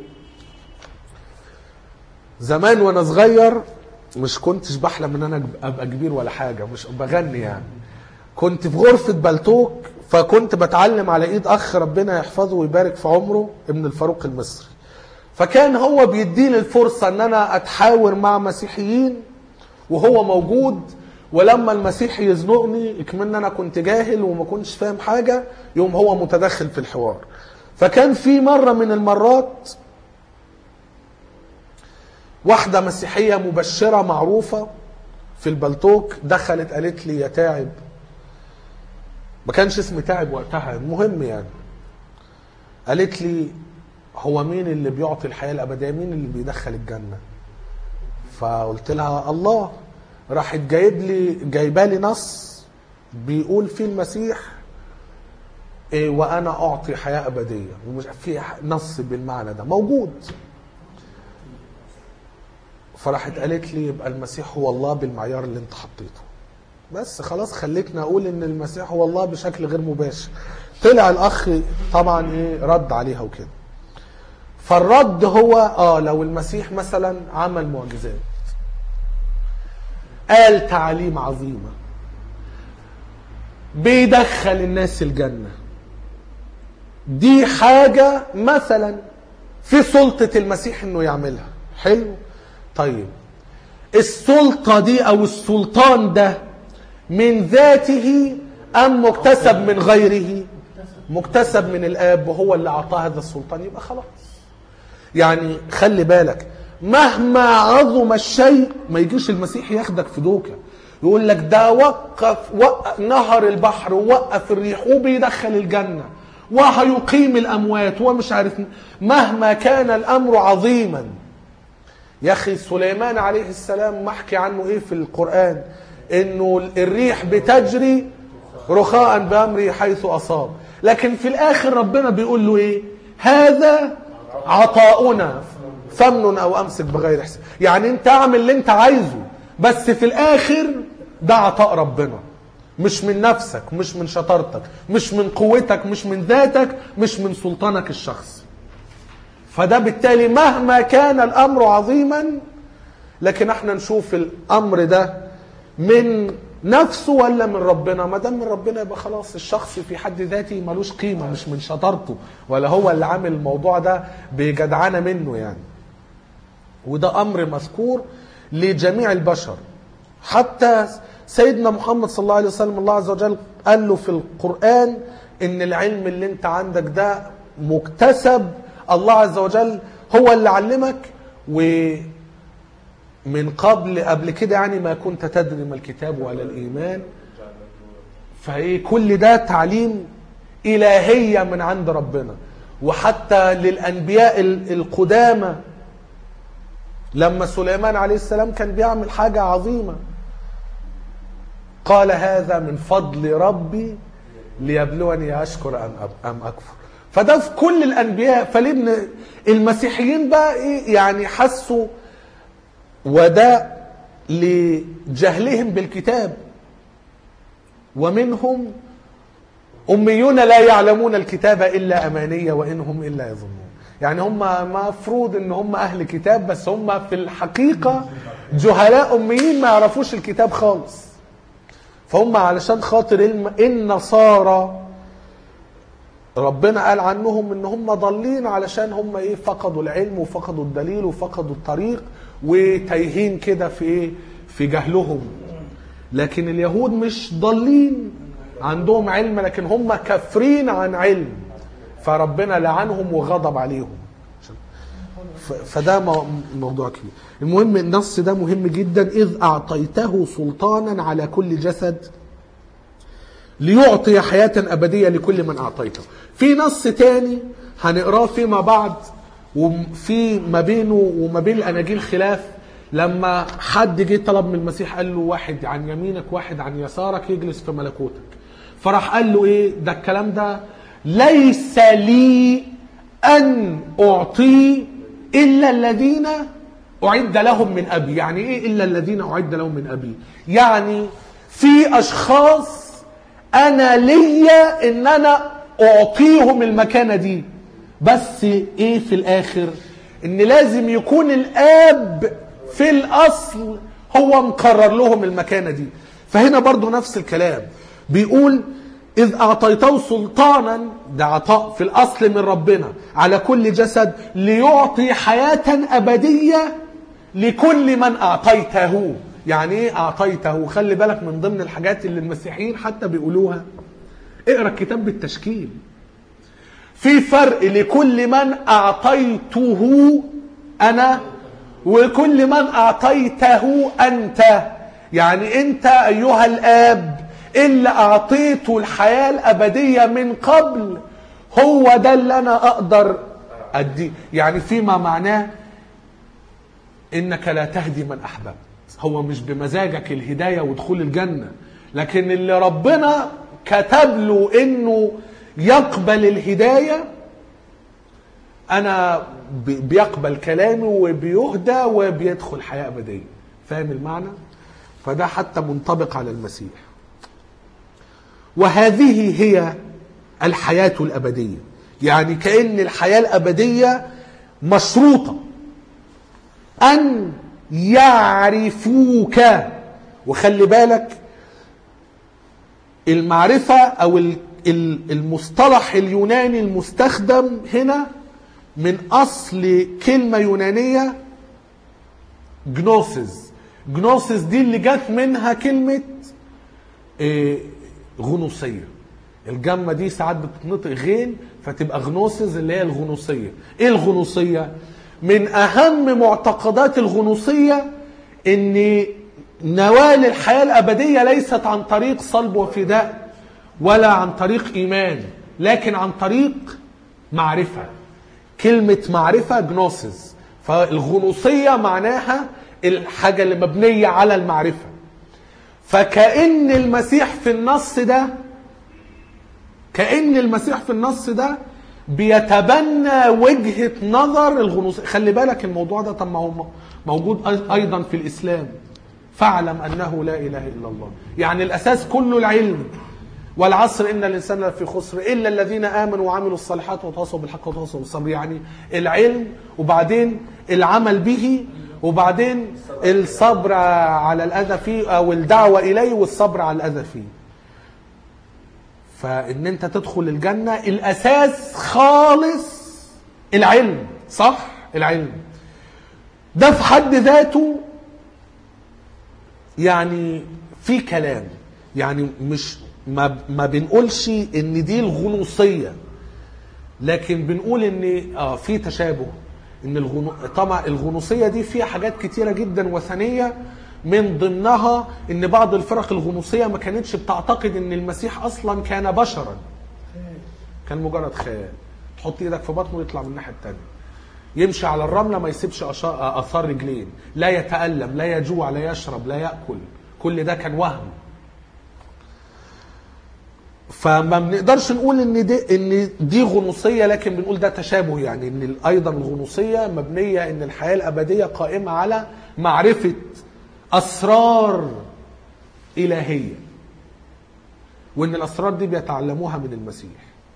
زمان وأنا صغير مش كنتش بحلم إن أنا أبقى كبير ولا حاجة، مش بغني يعني. كنت في غرفة بلتوك، فكنت بتعلم على إيد أخ ربنا يحفظه ويبارك في عمره ابن الفاروق المصري. فكان هو بيديني الفرصة ان انا اتحاور مع مسيحيين وهو موجود، ولما المسيحي يزنقني اكمن انا كنت جاهل وما كنتش فاهم حاجة، يوم هو متدخل في الحوار. فكان في مرة من المرات واحدة مسيحية مبشرة معروفة، في البلتوك دخلت قالت لي يا تعب، ما كانش اسمي تعب وقتها، المهم يعني قالت لي هو مين اللي بيعطي الحياة الأبدية، مين اللي بيدخل الجنة؟ فقلت لها الله. راحت جايبالي نص بيقول فيه المسيح وأنا أعطي حياة أبدية، ومش في نص بالمعنى ده موجود. فراحت قالت لي يبقى المسيح هو الله بالمعيار اللي انت حطيته. بس خلاص خليتنا اقول ان المسيح هو الله بشكل غير مباشر. طلع الاخ طبعا رد عليها وكده. فالرد هو لو المسيح مثلا عمل معجزات، قال تعاليم عظيمة، بيدخل الناس الجنة، دي حاجة مثلا في سلطة المسيح انه يعملها، حلو. طيب السلطة دي او السلطان ده من ذاته ام مكتسب من غيره؟ مكتسب من الاب، وهو اللي اعطاه هذا السلطان. يبقى خلاص يعني خلي بالك، مهما عظم الشيء ما يجيش المسيح ياخدك في دوكة يقول لك ده وقف نهر البحر ووقف الريح وبيدخل الجنة وهيقيم الاموات ومش عارف. مهما كان الامر عظيما يا اخي، سليمان عليه السلام محكي عنه ايه في القرآن؟ انه الريح بتجري رخاء بأمره حيث اصاب، لكن في الاخر ربنا بيقول له ايه؟ هذا عطاؤنا فمن او امسك بغير حساب. يعني انت اعمل اللي انت عايزه، بس في الاخر ده عطاء ربنا، مش من نفسك، مش من شطارتك، مش من قوتك، مش من ذاتك، مش من سلطانك الشخصي. فده بالتالي مهما كان الامر عظيما، لكن احنا نشوف الامر ده من نفسه ولا من ربنا. ما دام من ربنا يبقى خلاص الشخص في حد ذاته ملوش قيمة، مش من شطارته ولا هو اللي عامل الموضوع ده بجدعانة منه يعني. وده امر مذكور لجميع البشر. حتى سيدنا محمد صلى الله عليه وسلم الله عز وجل قال له في القرآن ان العلم اللي انت عندك ده مكتسب، الله عز وجل هو اللي علمك، ومن قبل كده يعني ما كنت تدري ما الكتاب ولا الإيمان. فايه كل ده تعليم إلهية من عند ربنا. وحتى للأنبياء القدامى لما سليمان عليه السلام كان بيعمل حاجة عظيمة قال هذا من فضل ربي ليبلوني أشكر أم أكفر. فده في كل الأنبياء. فلابن المسيحيين بقى إيه يعني حسوا، وده لجهلهم بالكتاب، ومنهم أميون لا يعلمون الكتاب إلا أمانية وإنهم إلا يظنون. يعني هم مفروض إن هم أهل كتاب، بس هم في الحقيقة جهلاء أميين ما يعرفوش الكتاب خالص. فهم علشان خاطر النصارى ربنا قال عنهم ان هم ضالين، علشان هم ايه؟ فقدوا العلم وفقدوا الدليل وفقدوا الطريق وتايهين كده في ايه؟ في جهلهم. لكن اليهود مش ضالين، عندهم علم لكن هم كافرين عن علم، فربنا لعنهم وغضب عليهم. فده موضوع كبير. المهم النص ده مهم جدا. إذ أعطيته سلطانا على كل جسد ليعطي حياة أبدية لكل من أعطيته. في نص تاني هنقراه فيما بعد، وفي ما بينه وما بين الأناجيل خلاف. لما حد جه طلب من المسيح قال له واحد عن يمينك واحد عن يسارك يجلس في ملكوتك، فراح قال له ايه ده الكلام ده؟ ليس لي أن أعطي إلا الذين أعد لهم من أبي. يعني إيه إلا الذين أعد لهم من أبي؟ يعني في أشخاص أنا ليا إن أنا أعطيهم المكانة دي، بس إيه في الآخر؟ إن لازم يكون الآب في الأصل هو مقرر لهم المكانة دي. فهنا برضو نفس الكلام بيقول إذ أعطيته سلطانا، ده عطاء في الأصل من ربنا، على كل جسد ليعطي حياة أبدية لكل من أعطيته. يعني إيه أعطيته؟ خلي بالك من ضمن الحاجات اللي المسيحيين حتى بيقولوها، اقرأ الكتاب بالتشكيل. في فرق لكل من أعطيته أنا وكل من أعطيته أنت. يعني انت ايها الاب اللي اعطيته الحياة الابدية من قبل، هو ده اللي انا اقدر اديه. يعني فيما معناه انك لا تهدي من احببت، هو مش بمزاجك الهداية ودخول الجنة، لكن اللي ربنا كتب له انه يقبل الهداية، انا بيقبل كلامي وبيهدى وبيدخل حياة ابدية. فاهم المعنى؟ فده حتى منطبق على المسيح. وهذه هي الحياة الابدية، يعني كأن الحياة الابدية مشروطة ان يعرفوك. وخلي بالك المعرفة او المصطلح اليوناني المستخدم هنا من اصل كلمة يونانية جنوسيس. جنوسيس دي اللي جت منها كلمة غنوصية. الجمة دي ساعات بتتنطق غين فتبقى غنوسيس اللي هي الغنوصية. ايه الغنوصية؟ من اهم معتقدات الغنوصية ان نوال الحياة الابدية ليست عن طريق صلب وفداء ولا عن طريق ايمان، لكن عن طريق معرفة. كلمة معرفة جنوسيس. فالغنوصية معناها الحاجة اللي مبنية على المعرفة. فكأن المسيح في النص ده بيتبنى وجهة نظر الغنوصية. خلي بالك الموضوع ده طب ما هو موجود أيضا في الإسلام. فاعلم أنه لا إله إلا الله، يعني الأساس كله العلم. والعصر إن الإنسان لفي خسر إلا الذين آمنوا وعملوا الصالحات وتواصوا بالحق وتواصوا بالصبر. يعني العلم وبعدين العمل به وبعدين الصبر على الأذى فيه أو الدعوة إليه والصبر على الأذى فيه. فإن أنت تدخل الجنة الأساس خالص العلم، صح؟ العلم ده في حد ذاته يعني في كلام، يعني مش ما بنقولش ان دي الغنوصية، لكن بنقول ان في تشابه. ان طبعا الغنوصية دي فيها حاجات كتيرة جدا وثنية، من ضمنها ان بعض الفرق الغنوصية ما كانتش بتعتقد ان المسيح اصلا كان بشرا، كان مجرد خيال. تحط ايدك في بطنه ويطلع من الناحية التانية، يمشي على الرملة ما يسيبش اثار رجلين، لا يتألم لا يجوع لا يشرب لا يأكل، كل ده كان وهم. فما بنقدرش نقول ان دي غنوصية، لكن بنقول ده تشابه. يعني ان ايضا الغنوصية مبنية ان الحياة الابدية قائمة على معرفة اسرار الهية، وان الاسرار دي بيتعلموها من المسيح.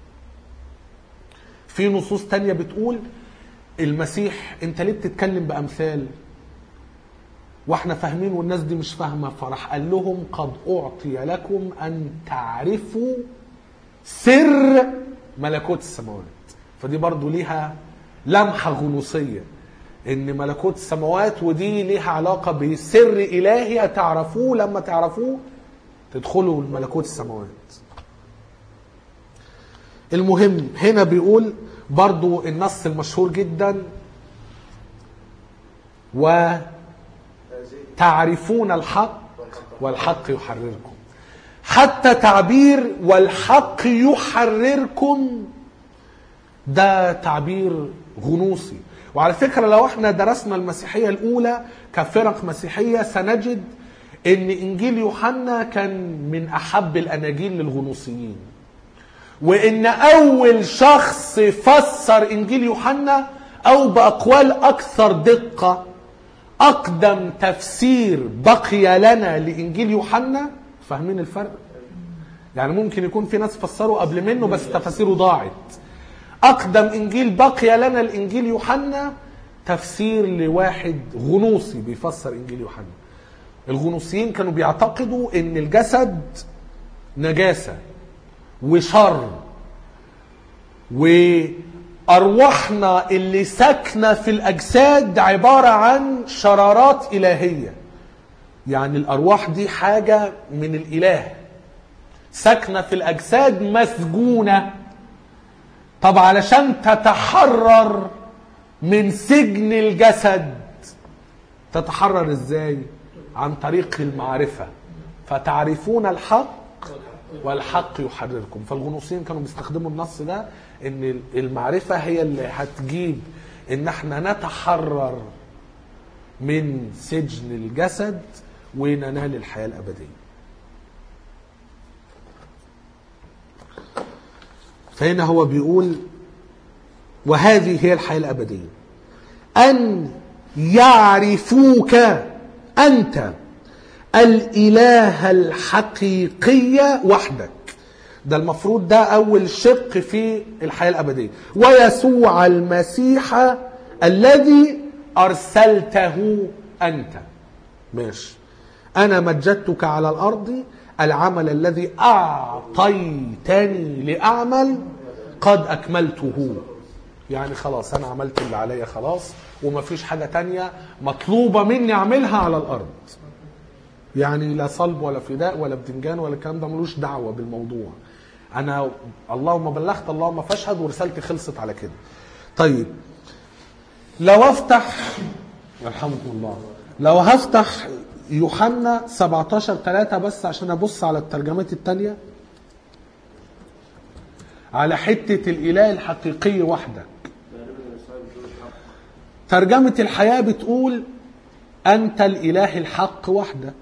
في نصوص تانية بتقول المسيح انت ليه بتتكلم بامثال واحنا فاهمين والناس دي مش فاهمه؟ فراح قال لهم قد اعطي لكم ان تعرفوا سر ملكوت السماوات. فدي برضو ليها لمحه غنوصيه، ان ملكوت السماوات ودي ليها علاقه بسر الهي تعرفوه، لما تعرفوه تدخلوا ملكوت السماوات. المهم هنا بيقول برضو النص المشهور جدا تعرفون الحق والحق يحرركم. حتى تعبير والحق يحرركم ده تعبير غنوصي. وعلى فكرة لو احنا درسنا المسيحية الأولى كفرق مسيحية سنجد ان إنجيل يوحنا كان من أحب الأناجيل للغنوصيين، وان أول شخص فسر إنجيل يوحنا أو بأقوال أكثر دقة أقدم تفسير بقي لنا لإنجيل يوحنا. فاهمين الفرق؟ يعني ممكن يكون في ناس فسروا قبل منه بس تفسيره ضاعت. أقدم إنجيل بقي لنا الإنجيل يوحنا تفسير لواحد غنوصي بيفسر إنجيل يوحنا. الغنوصيين كانوا بيعتقدوا إن الجسد نجاسة وشر، وأرواحنا اللي ساكنة في الأجساد عبارة عن شرارات إلهية. يعني الأرواح دي حاجة من الإله ساكنة في الأجساد مسجونة. طب علشان تتحرر من سجن الجسد تتحرر إزاي؟ عن طريق المعرفة، فتعرفون الحق والحق يحرركم. فالغنوصيين كانوا بيستخدموا النص ده ان المعرفة هي اللي هتجيب ان احنا نتحرر من سجن الجسد وننال الحياة الأبدية. فهنا هو بيقول وهذه هي الحياة الأبدية، أن يعرفوك أنت الإله الحقيقي وحدك. ده المفروض ده أول شق في الحياة الأبدية. ويسوع المسيح الذي أرسلته أنت. ماشي. أنا مجدتك على الأرض العمل الذي أعطيتني لأعمل قد أكملته. يعني خلاص أنا عملت اللي عليا خلاص، وما فيش حاجة تانية مطلوبة مني أعملها على الأرض. يعني لا صلب ولا فداء ولا بدنجان ولا الكلام ده ملوش دعوة بالموضوع. أنا اللهم بلغت اللهم فاشهد ورسالتي خلصت على كده. طيب لو أفتح يرحمكم الله، لو هفتح يوحنا 17:3 بس عشان أبص على الترجمات التانية على حتة الإله الحقيقي وحدك. ترجمة الحياة بتقول أنت الإله الحق وحدك.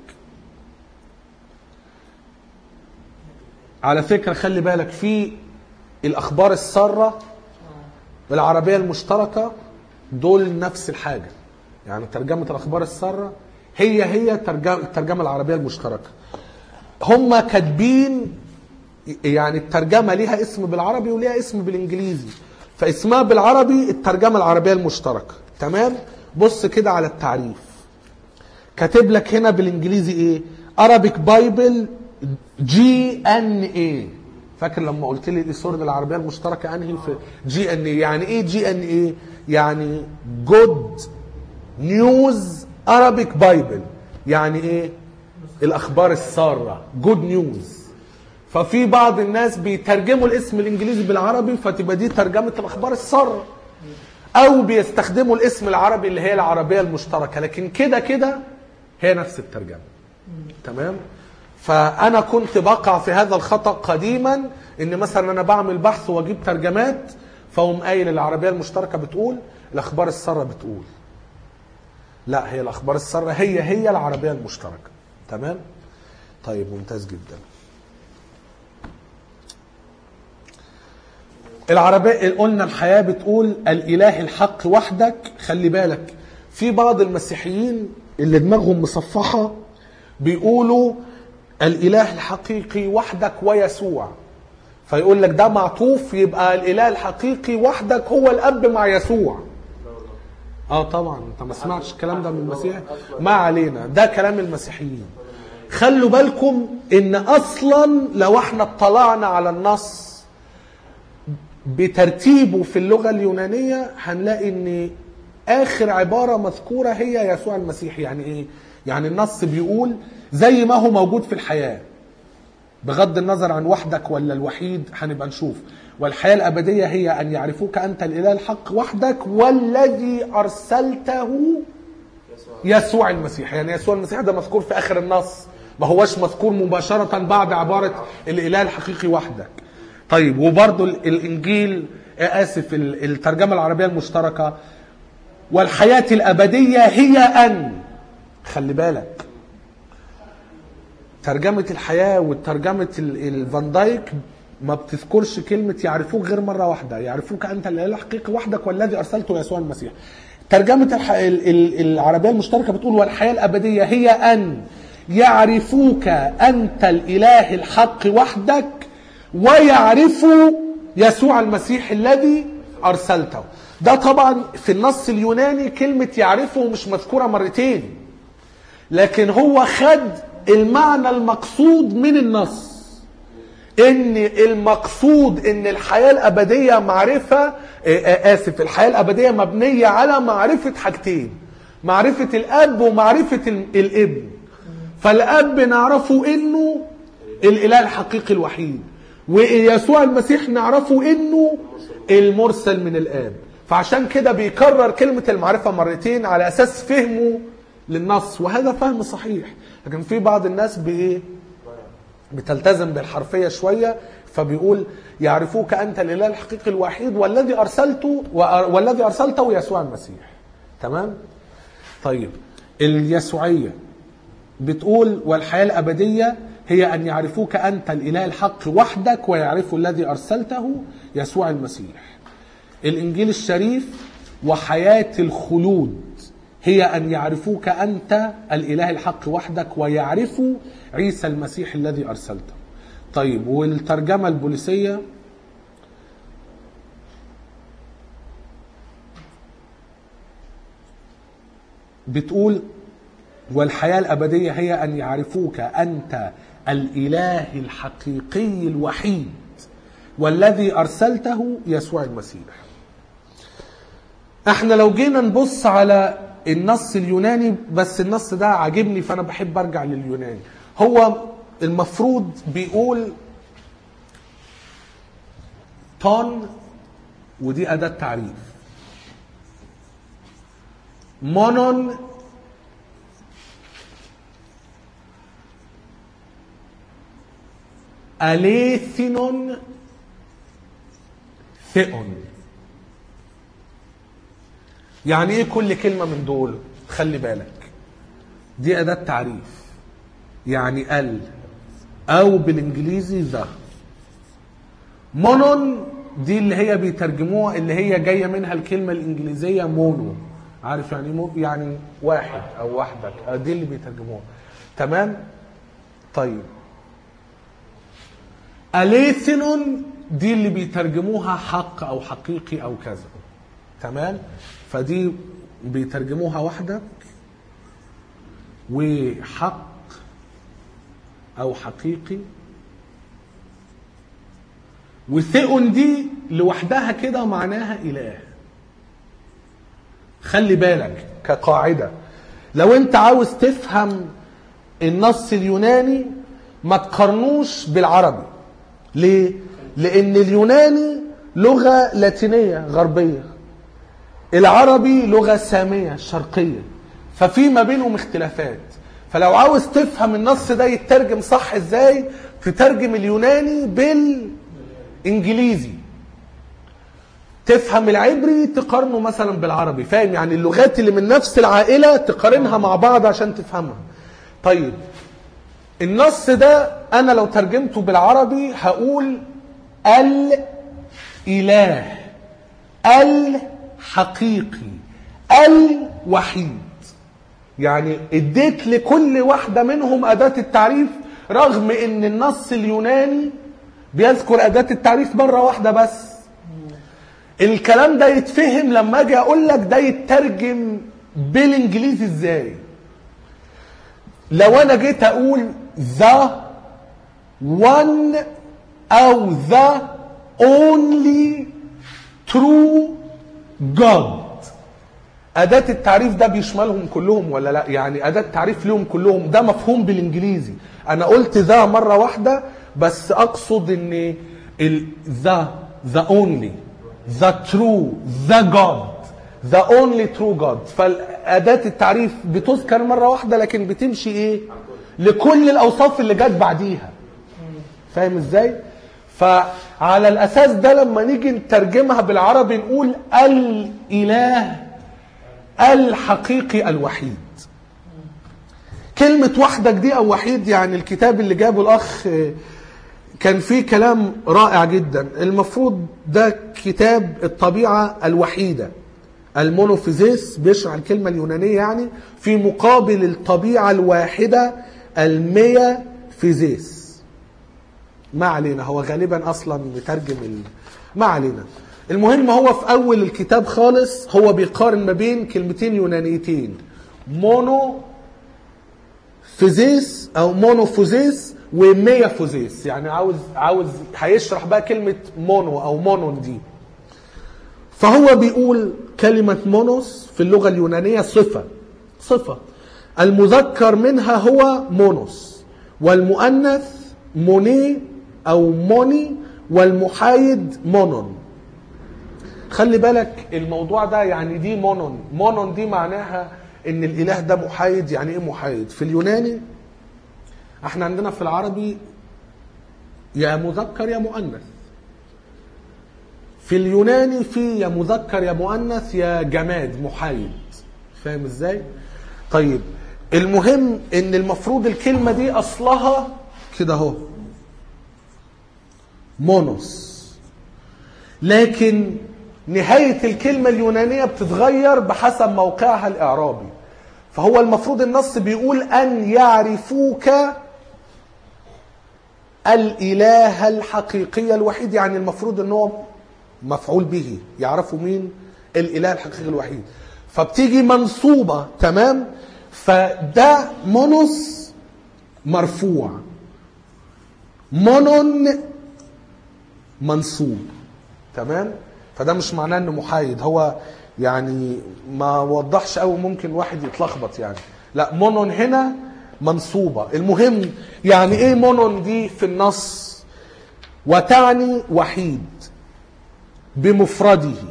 على فكرة خلي بالك في الأخبار السارة بالعربية المشتركة دول نفس الحاجة. يعني ترجمة الأخبار السارة هي الترجمة العربية المشتركة. هم كاتبين يعني الترجمة ليها اسم بالعربي وليها اسم بالإنجليزي، فاسمها بالعربي الترجمة العربية المشتركة. تمام. بص كده على التعريف، كاتب لك هنا بالإنجليزي إيه؟ Arabic Bible GNA. فاكر لما قلت لي دي صورة العربية المشتركة أنهي في GNA؟ يعني إيه GNA؟ يعني Good News Arabic Bible. يعني إيه؟ الأخبار السارة Good News. ففي بعض الناس بيترجموا الاسم الإنجليزي بالعربي فتبقى دي ترجمة الأخبار السارة، أو بيستخدموا الاسم العربي اللي هي العربية المشتركة، لكن كده هي نفس الترجمة. تمام. فأنا كنت بقع في هذا الخطأ قديما، إن مثلا أنا بعمل بحث وأجيب ترجمات فهم قايل العربية المشتركة بتقول، الأخبار السارة بتقول. لا، هي الأخبار السارة هي العربية المشتركة. تمام. طيب ممتاز جدا. العربية قلنا الحياة بتقول الإله الحق وحدك. خلي بالك في بعض المسيحيين اللي دماغهم مصفحة بيقولوا الإله الحقيقي وحدك ويسوع، فيقول لك ده معطوف يبقى الإله الحقيقي وحدك هو الأب مع يسوع. طبعا انت ما سمعتش الكلام ده من المسيح، ما علينا، ده كلام المسيحيين. خلوا بالكم ان اصلا لو احنا اطلعنا على النص بترتيبه في اللغة اليونانية هنلاقي ان اخر عبارة مذكورة هي يسوع المسيح. يعني ايه؟ يعني النص بيقول زي ما هو موجود في الحياة، بغض النظر عن وحدك ولا الوحيد هنبقى نشوف. والحياة الأبدية هي أن يعرفوك أنت الإله الحق وحدك والذي أرسلته يسوع المسيح. يعني يسوع المسيح ده مذكور في آخر النص، ما هوش مذكور مباشرة بعد عبارة الإله الحقيقي وحدك. طيب وبرضو الإنجيل الترجمة العربية المشتركة والحياة الأبدية هي أن، خلي بالك ترجمة الحياة والترجمة الفان دايك ما بتذكرش كلمة يعرفوك غير مرة واحدة، يعرفوك أنت الإله الحقيقي وحدك والذي أرسلته يسوع المسيح. ترجمة العربية المشتركة بتقول والحياة الأبدية هي أن يعرفوك أنت الإله الحق وحدك ويعرفوا يسوع المسيح الذي أرسلته. ده طبعا في النص اليوناني كلمة يعرفه مش مذكورة مرتين، لكن هو خد المعنى المقصود من النص، ان المقصود ان الحياة الابدية معرفة الحياة الابدية مبنية على معرفة حاجتين، معرفة الاب ومعرفة الابن. فالاب نعرفه انه الاله الحقيقي الوحيد، ويسوع المسيح نعرفه انه المرسل من الاب. فعشان كده بيكرر كلمة المعرفة مرتين على اساس فهمه للنص، وهذا فهم صحيح. لكن في بعض الناس بتلتزم بالحرفية شوية، فبيقول يعرفوك أنت الإله الحقيقي الوحيد والذي أرسلته يسوع المسيح. تمام؟ طيب اليسوعية بتقول والحياة الأبدية هي أن يعرفوك أنت الإله الحق وحدك ويعرفوا الذي أرسلته يسوع المسيح. الإنجيل الشريف وحياة الخلود هي أن يعرفوك أنت الإله الحق وحدك ويعرفوا عيسى المسيح الذي أرسلته. طيب والترجمة البوليسية بتقول والحياة الأبدية هي أن يعرفوك أنت الإله الحقيقي الوحيد والذي أرسلته يسوع المسيح. احنا لو جينا نبص على النص اليوناني، بس النص ده عاجبني فأنا بحب أرجع لليوناني. هو المفروض بيقول طان، ودي أداة تعريف، مونون أليثينون ثئون. يعني ايه كل كلمة من دول؟ خلي بالك دي أداة تعريف، يعني ال أو بالإنجليزي ذا. مونون دي اللي هي بيترجموها، اللي هي جاية منها الكلمة الإنجليزية مونو، عارف يعني يعني واحد أو وحدك، دي اللي بيترجموها. تمام؟ طيب أليثينون دي اللي بيترجموها حق أو حقيقي أو كذا. تمام؟ فدي بيترجموها وحدك وحق أو حقيقي. وثئون دي لوحدها كده معناها إله. خلي بالك كقاعدة، لو انت عاوز تفهم النص اليوناني ما تقارنوش بالعربي. ليه؟ لأن اليوناني لغة لاتينية غربية، العربي لغة سامية شرقية، ففي ما بينهم اختلافات. فلو عاوز تفهم النص ده يترجم صح ازاي، تترجم اليوناني بالانجليزي، تفهم العبري تقارنه مثلا بالعربي. فاهم يعني؟ اللغات اللي من نفس العائلة تقارنها مع بعض عشان تفهمها. طيب النص ده انا لو ترجمته بالعربي هقول الإله الحقيقي الوحيد. يعني اديت لكل واحدة منهم أداة التعريف، رغم ان النص اليوناني بيذكر أداة التعريف مرة واحدة بس. الكلام ده يتفهم لما اجي اقول لك ده يترجم بالانجليزي ازاي. لو انا جيت اقول the one او the only true God، أداة التعريف ده بيشملهم كلهم ولا لا؟ يعني أداة تعريف لهم كلهم، ده مفهوم بالإنجليزي. أنا قلت ذا مرة واحدة بس أقصد إن the only the true the God the only true God. فأداة التعريف بتذكر مرة واحدة لكن بتمشي إيه؟ لكل الأوصاف اللي جت بعديها. فاهم إزاي؟ فعلى الأساس ده لما نيجي نترجمها بالعربي نقول الإله الحقيقي الوحيد. كلمة وحدك دي أو وحيد، يعني الكتاب اللي جابه الأخ كان فيه كلام رائع جدا. المفروض ده كتاب الطبيعة الوحيدة، المونوفيزيس، بيشرح الكلمة اليونانية يعني في مقابل الطبيعة الواحدة الميافيزيس. ما علينا، هو غالبا أصلا مترجم ما علينا. المهم هو في أول الكتاب خالص هو بيقارن ما بين كلمتين يونانيتين، مونوفيزيس أو مونوفوزيس وميافوزيس. يعني عاوز هيشرح بقى كلمة مونو أو مونون دي. فهو بيقول كلمة مونوس في اللغة اليونانية صفة المذكر منها هو مونوس، والمؤنث موني أو موني، والمحايد مونون. خلي بالك الموضوع ده، يعني دي مونون دي معناها ان الاله ده محايد. يعني ايه محايد؟ في اليوناني احنا عندنا في العربي يا مذكر يا مؤنث، في اليوناني في يا مذكر يا مؤنث يا جماد محايد. فاهم ازاي؟ طيب المهم ان المفروض الكلمة دي اصلها كده اهو مونوس، لكن نهاية الكلمة اليونانية بتتغير بحسب موقعها الإعرابي. فهو المفروض النص بيقول أن يعرفوك الإله الحقيقي الوحيد، يعني المفروض أنه مفعول به، يعرفوا مين الإله الحقيقي الوحيد، فبتيجي منصوبة. تمام؟ فده مونوس مرفوع، مونون منصوب. تمام؟ فده مش معناه انه محايد، هو يعني ما وضحش قوي، ممكن واحد يتلخبط يعني. لا، مونون هنا منصوبة. المهم يعني ايه مونون دي في النص؟ وتعني وحيد بمفرده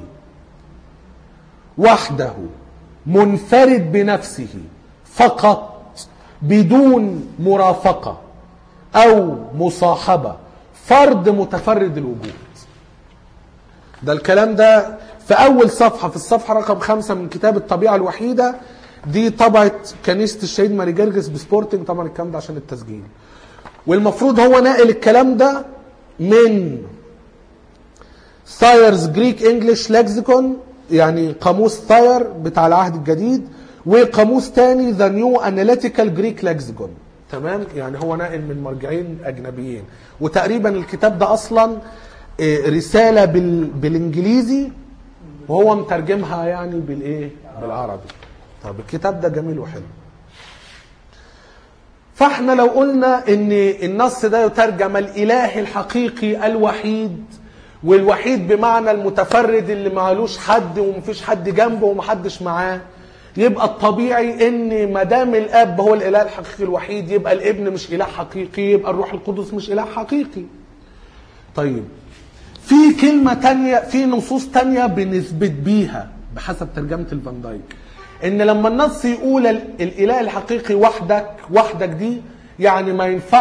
وحده منفرد بنفسه فقط بدون مرافقة او مصاحبة، فرد متفرد الوجود. ده الكلام ده في أول صفحة، في الصفحة رقم 5 من كتاب الطبيعة الوحيدة. دي طبعة كنيسة الشهيد ماري جرجس بسبورتنج، طبعا الكلام ده عشان التسجيل. والمفروض هو ناقل الكلام ده من ثايرز جريك انجلش لكسيكون، يعني قاموس ثاير بتاع العهد الجديد، وقاموس تاني ذا نيو اناليتيكال جريك لكسيكون. تمام؟ يعني هو ناقل من مرجعين أجنبيين. وتقريبا الكتاب ده أصلا رسالة بالانجليزي وهو مترجمها يعني بالعربي. طب الكتاب ده جميل وحلو. فاحنا لو قلنا ان النص ده يترجم الاله الحقيقي الوحيد، والوحيد بمعنى المتفرد اللي معلوش حد ومفيش حد جنبه ومحدش معاه، يبقى الطبيعي ان ما دام الاب هو الاله الحقيقي الوحيد يبقى الابن مش اله حقيقي، يبقى الروح القدس مش اله حقيقي. طيب في كلمة تانية، في نصوص تانية بنثبت بيها بحسب ترجمة الفان دايك، ان لما النص يقول الاله الحقيقي وحدك دي، يعني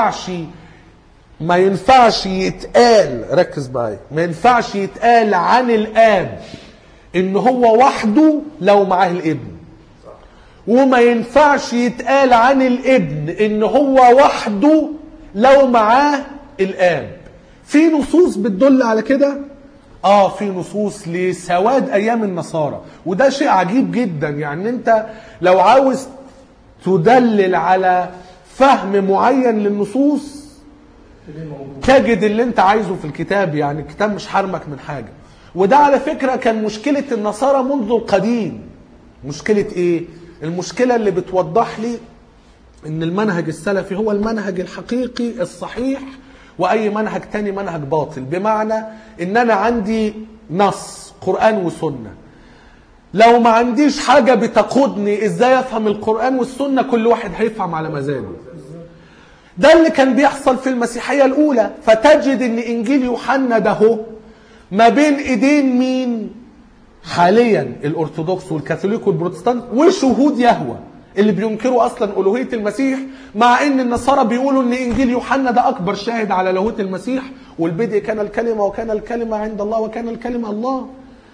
ما ينفعش يتقال، ركز معايا، ما ينفعش يتقال عن الاب ان هو وحده لو معاه الابن، وما ينفعش يتقال عن الابن ان هو وحده لو معاه الاب. في نصوص بتدل على كده؟ في نصوص لسواد ايام النصارى، وده شيء عجيب جدا. يعني انت لو عاوز تدلل على فهم معين للنصوص تجد اللي انت عايزه في الكتاب، يعني الكتاب مش حرمك من حاجة. وده على فكرة كان مشكلة النصارى منذ القديم. مشكلة ايه؟ المشكلة اللي بتوضح لي ان المنهج السلفي هو المنهج الحقيقي الصحيح، واي منهج تاني منهج باطل. بمعنى ان انا عندي نص قرآن وسنة، لو ما عنديش حاجة بتقودني ازاي افهم القرآن والسنة كل واحد هيفهم على مزاجه. ده اللي كان بيحصل في المسيحية الاولى. فتجد ان انجيل يوحنا ده هو ما بين ايدين مين حاليا؟ الارثوذكس والكاثوليك والبروتستانت وشهود يهوه اللي بينكروا اصلا الوهيه المسيح، مع ان النصارى بيقولوا ان انجيل يوحنا ده اكبر شاهد على لاهوت المسيح، والبدء كان الكلمه وكان الكلمه عند الله وكان الكلمه الله.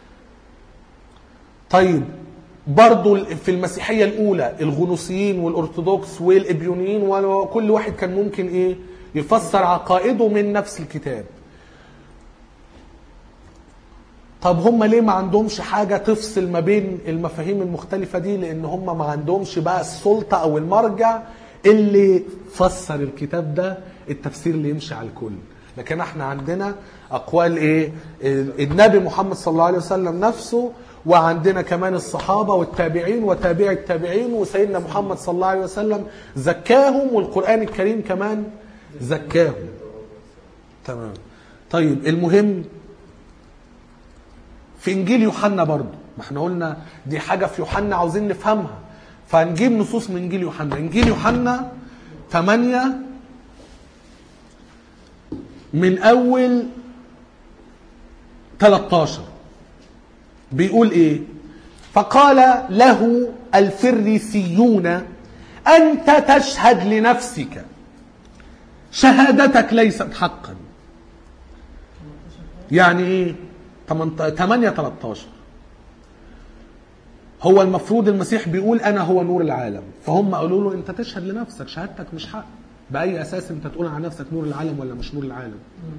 طيب برضو في المسيحيه الاولى الغنوصيين والارثوذكس والابيونيين وكل واحد كان ممكن يفسر عقائده من نفس الكتاب. طب هم ليه ما عندهمش حاجة تفصل ما بين المفاهيم المختلفة دي؟ لأن هم ما عندهمش بقى السلطة أو المرجع اللي فسر الكتاب ده التفسير اللي يمشي على الكل. لكن احنا عندنا أقوال النبي محمد صلى الله عليه وسلم نفسه، وعندنا كمان الصحابة والتابعين وتابع التابعين، وسيدنا محمد صلى الله عليه وسلم زكاهم، والقرآن الكريم كمان زكاهم. تمام. طيب المهم في انجيل يوحنا برضو، ما احنا قلنا دي حاجة في يوحنا عاوزين نفهمها، فنجيب نصوص من انجيل يوحنا. انجيل يوحنا 8 من اول 13 بيقول ايه؟ فقال له الفريسيون أنت تشهد لنفسك شهادتك ليست حقا. يعني ايه 8:13؟ هو المفروض المسيح بيقول انا هو نور العالم، فهم قالوا له انت تشهد لنفسك، شهادتك مش حق، باي اساس انت تقول عن نفسك نور العالم ولا مش نور العالم؟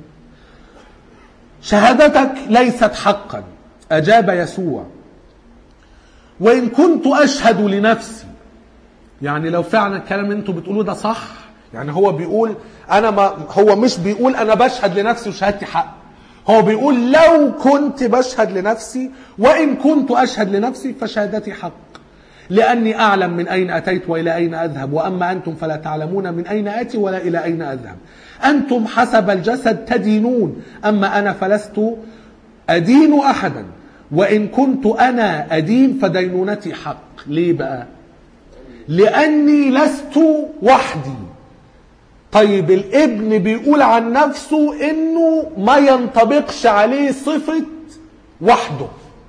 شهادتك ليست حقا. اجاب يسوع وان كنت اشهد لنفسي، يعني لو فعلا الكلام انتوا بتقولوه ده صح، يعني هو بيقول انا هو مش بيقول انا بشهد لنفسي وشهادتي حق، هو بيقول لو كنت بشهد لنفسي وإن كنت أشهد لنفسي فشهادتي حق، لأني أعلم من أين أتيت وإلى أين أذهب، وأما أنتم فلا تعلمون من أين آتي ولا إلى أين أذهب. أنتم حسب الجسد تدينون، أما أنا فلست أدين أحدا، وإن كنت أنا أدين فدينونتي حق. ليه بقى؟ لأني لست وحدي. طيب الابن بيقول عن نفسه انه ما ينطبقش عليه صفة وحده.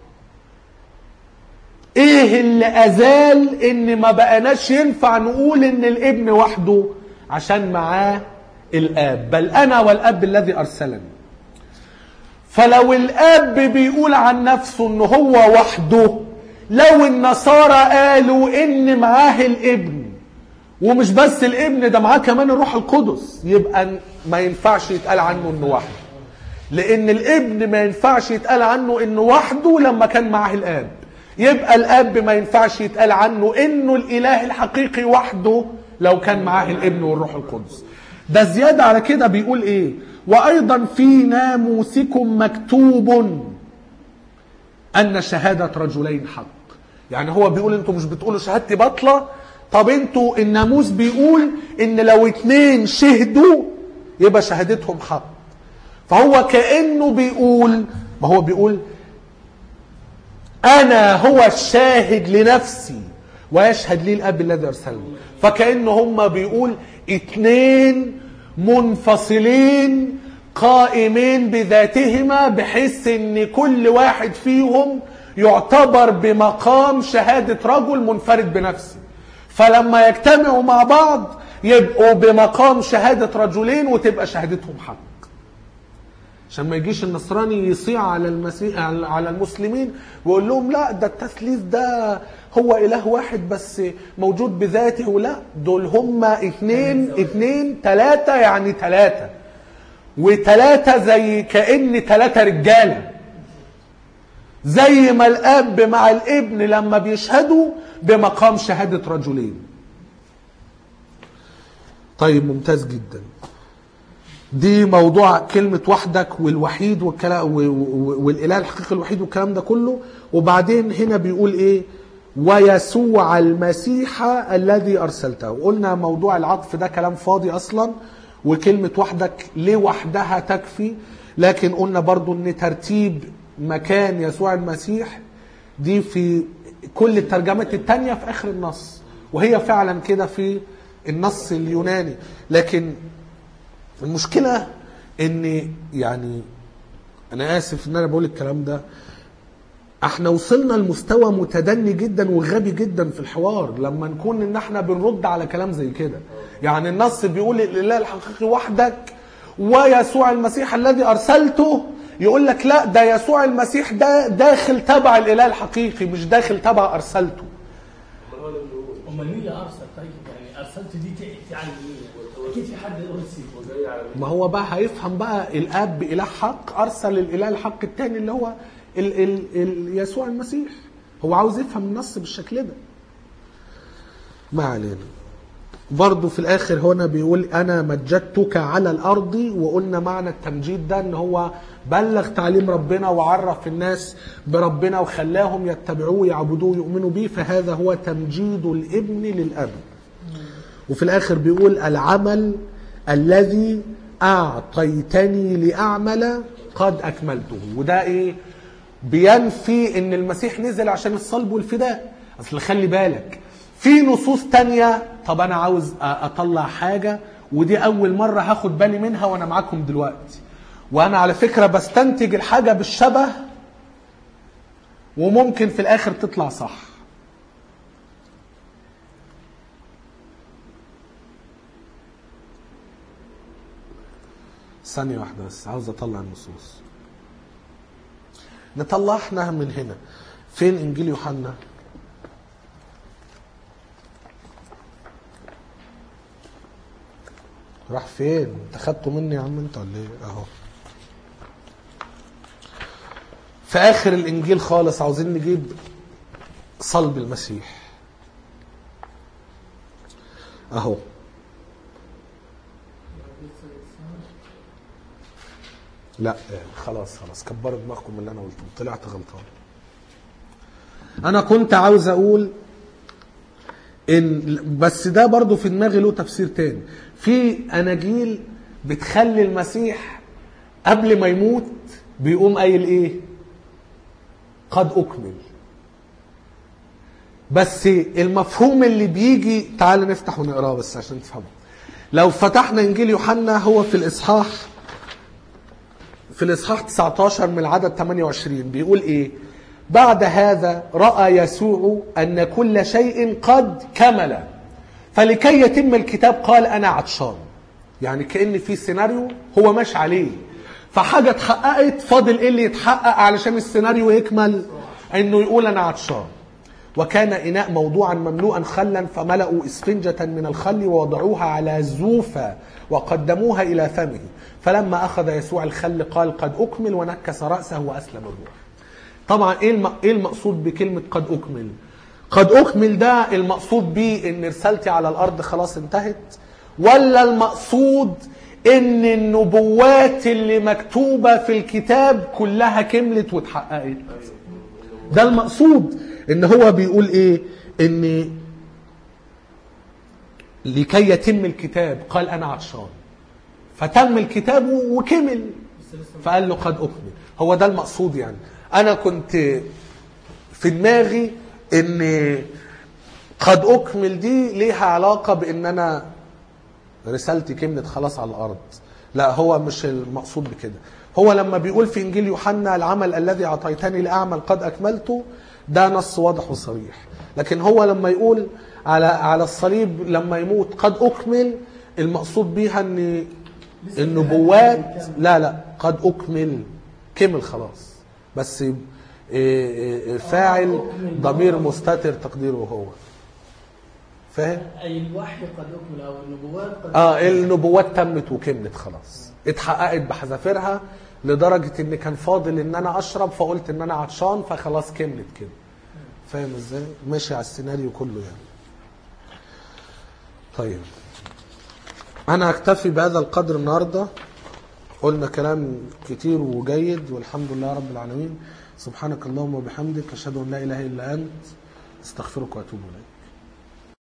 ايه اللي ازال ان ما بقناش ينفع نقول ان الابن وحده؟ عشان معاه الاب، بل انا والاب الذي ارسلني. فلو الاب بيقول عن نفسه انه هو وحده، لو النصارى قالوا ان معاه الابن، ومش بس الابن ده معاه كمان الروح القدس، يبقى ما ينفعش يتقال عنه انه وحده، لان الابن ما ينفعش يتقال عنه انه وحده لما كان معاه الاب، يبقى الاب ما ينفعش يتقال عنه انه الاله الحقيقي وحده لو كان معاه الابن والروح القدس. ده زيادة على كده بيقول ايه؟ وايضا في ناموسكم مكتوب ان شهادة رجلين حق. يعني هو بيقول انتوا مش بتقولوا شهادتي باطلة؟ طب انتوا الناموس بيقول ان لو 2 شهدوا يبقى شهادتهم حق. فهو كأنه بيقول، ما هو بيقول انا هو الشاهد لنفسي ويشهد لي الاب الذي ارسلني، فكأنه هم بيقول 2 منفصلين قائمين بذاتهما، بحيث ان كل واحد فيهم يعتبر بمقام شهادة رجل منفرد بنفسه، فلما يجتمعوا مع بعض يبقوا بمقام شهادة رجلين وتبقى شهادتهم حق. عشان ما يجيش النصراني يصيع على المسلمين ويقول لهم لا ده التثليث ده هو إله واحد بس موجود بذاته، ولا دول هم 2 3 يعني 3 و3 زي كأن 3 رجالة، زي ما الاب مع الابن لما بيشهدوا بمقام شهادة رجلين. طيب ممتاز جدا. دي موضوع كلمة وحدك والوحيد والإله الحقيقي الوحيد والكلام ده كله. وبعدين هنا بيقول ايه؟ ويسوع المسيح الذي أرسلته. قلنا موضوع العطف ده كلام فاضي أصلا، وكلمة وحدك ليه وحدها تكفي، لكن قلنا برضو ان ترتيب مكان يسوع المسيح دي في كل الترجمات التانية في آخر النص، وهي فعلا كده في النص اليوناني. لكن المشكلة ان يعني انا اسف ان انا بقول الكلام ده، احنا وصلنا لمستوى متدني جدا وغبي جدا في الحوار لما نكون ان احنا بنرد على كلام زي كده. يعني النص بيقول الاله الحقيقي وحدك ويسوع المسيح الذي ارسلته، يقول لك لا ده يسوع المسيح ده داخل تبع الاله الحقيقي مش داخل تبع ارسلته. امال مين اللي ارسل؟ طيب يعني ارسلته دي يعني ايه؟ اكيد في حد ارسل. ما هو بقى هيفهم بقى الاب اله حق ارسل الاله الحق الثاني اللي هو يسوع المسيح. هو عاوز يفهم النص بالشكل ده. ما علينا. برضو في الاخر هنا بيقول انا مجدتك على الارض، وقلنا معنى التمجيد ده ان هو بلغ تعليم ربنا وعرف الناس بربنا وخلاهم يتبعوه يعبدوه يؤمنوا به، فهذا هو تمجيد الابن للاب. وفي الاخر بيقول العمل الذي اعطيتني لاعمل قد اكملته. وده ايه؟ بينفي ان المسيح نزل عشان الصلب والفداء. اصل خلي بالك في نصوص تانية، طب انا عاوز اطلع حاجة ودي اول مرة هاخد بالي منها وانا معاكم دلوقتي، وانا على فكرة بستنتج الحاجة بالشبه وممكن في الاخر تطلع صح. ثانية واحدة بس، عاوز اطلع النصوص. نطلع احنا من هنا. فين انجيل يوحنا؟ راح فين؟ انت خدته مني يا عم انت ولا ايه؟ اهو في اخر الانجيل خالص عاوزين نجيب صلب المسيح. اهو لا خلاص كبروا دماغكم من اللي انا قلته، طلعت غلطان. انا كنت عاوز اقول ان بس ده برضو في دماغي له تفسير تاني. في اناجيل بتخلي المسيح قبل ما يموت بيقوم قايل ايه؟ قد اكمل. بس المفهوم اللي بيجي، تعال نفتح ونقراه بس عشان تفهمه. لو فتحنا انجيل يوحنا هو في الاصحاح 19 من العدد 28 بيقول ايه؟ بعد هذا رأى يسوع أن كل شيء قد كمل فلكي يتم الكتاب قال أنا عطشان. يعني كأن في سيناريو هو ماشي عليه، فحاجة اتحققت، فاضل ايه اللي يتحقق علشان السيناريو يكمل؟ انه يقول أنا عطشان. وكان إناء موضوعا مملوءا خلا فملأوا إسفنجة من الخل ووضعوها على زوفة وقدموها إلى فمه. فلما أخذ يسوع الخل قال قد أكمل ونكس رأسه وأسلم الروح. طبعا ايه المقصود بكلمة قد أكمل؟ قد أكمل ده المقصود به ان رسالتي على الأرض خلاص انتهت، ولا المقصود ان النبوات اللي مكتوبة في الكتاب كلها كملت واتحققت؟ ده المقصود. ان هو بيقول ايه؟ ان لكي يتم الكتاب قال انا عطشان، فتم الكتاب وكمل فقال له قد أكمل. هو ده المقصود. يعني انا كنت في دماغي ان قد أكمل دي ليها علاقة بان انا رسالتي كملت خلاص على الارض. لا، هو مش المقصود بكده. هو لما بيقول في انجيل يوحنا العمل الذي اعطيتني لاعمل قد اكملته، ده نص واضح وصريح. لكن هو لما يقول على الصليب لما يموت قد أكمل، المقصود بيها ان النبوات لا قد أكمل، كمل خلاص. بس فاعل ضمير مستتر تقديره هو. فاهم؟ اي الوحي قد أكمل او النبوات قد النبوات تمت وكملت خلاص، اتحققت بحذافيرها لدرجة ان كان فاضل ان انا اشرب فقلت ان انا عطشان فخلاص كملت كده. فاهم ازاي؟ ماشي على السيناريو كله يعني. طيب انا اكتفي بهذا القدر النهاردة. قلنا كلام كتير وجيد والحمد لله رب العالمين. سبحانك اللهم وبحمدك اشهد ان لا اله الا انت استغفرك واتوب اليك.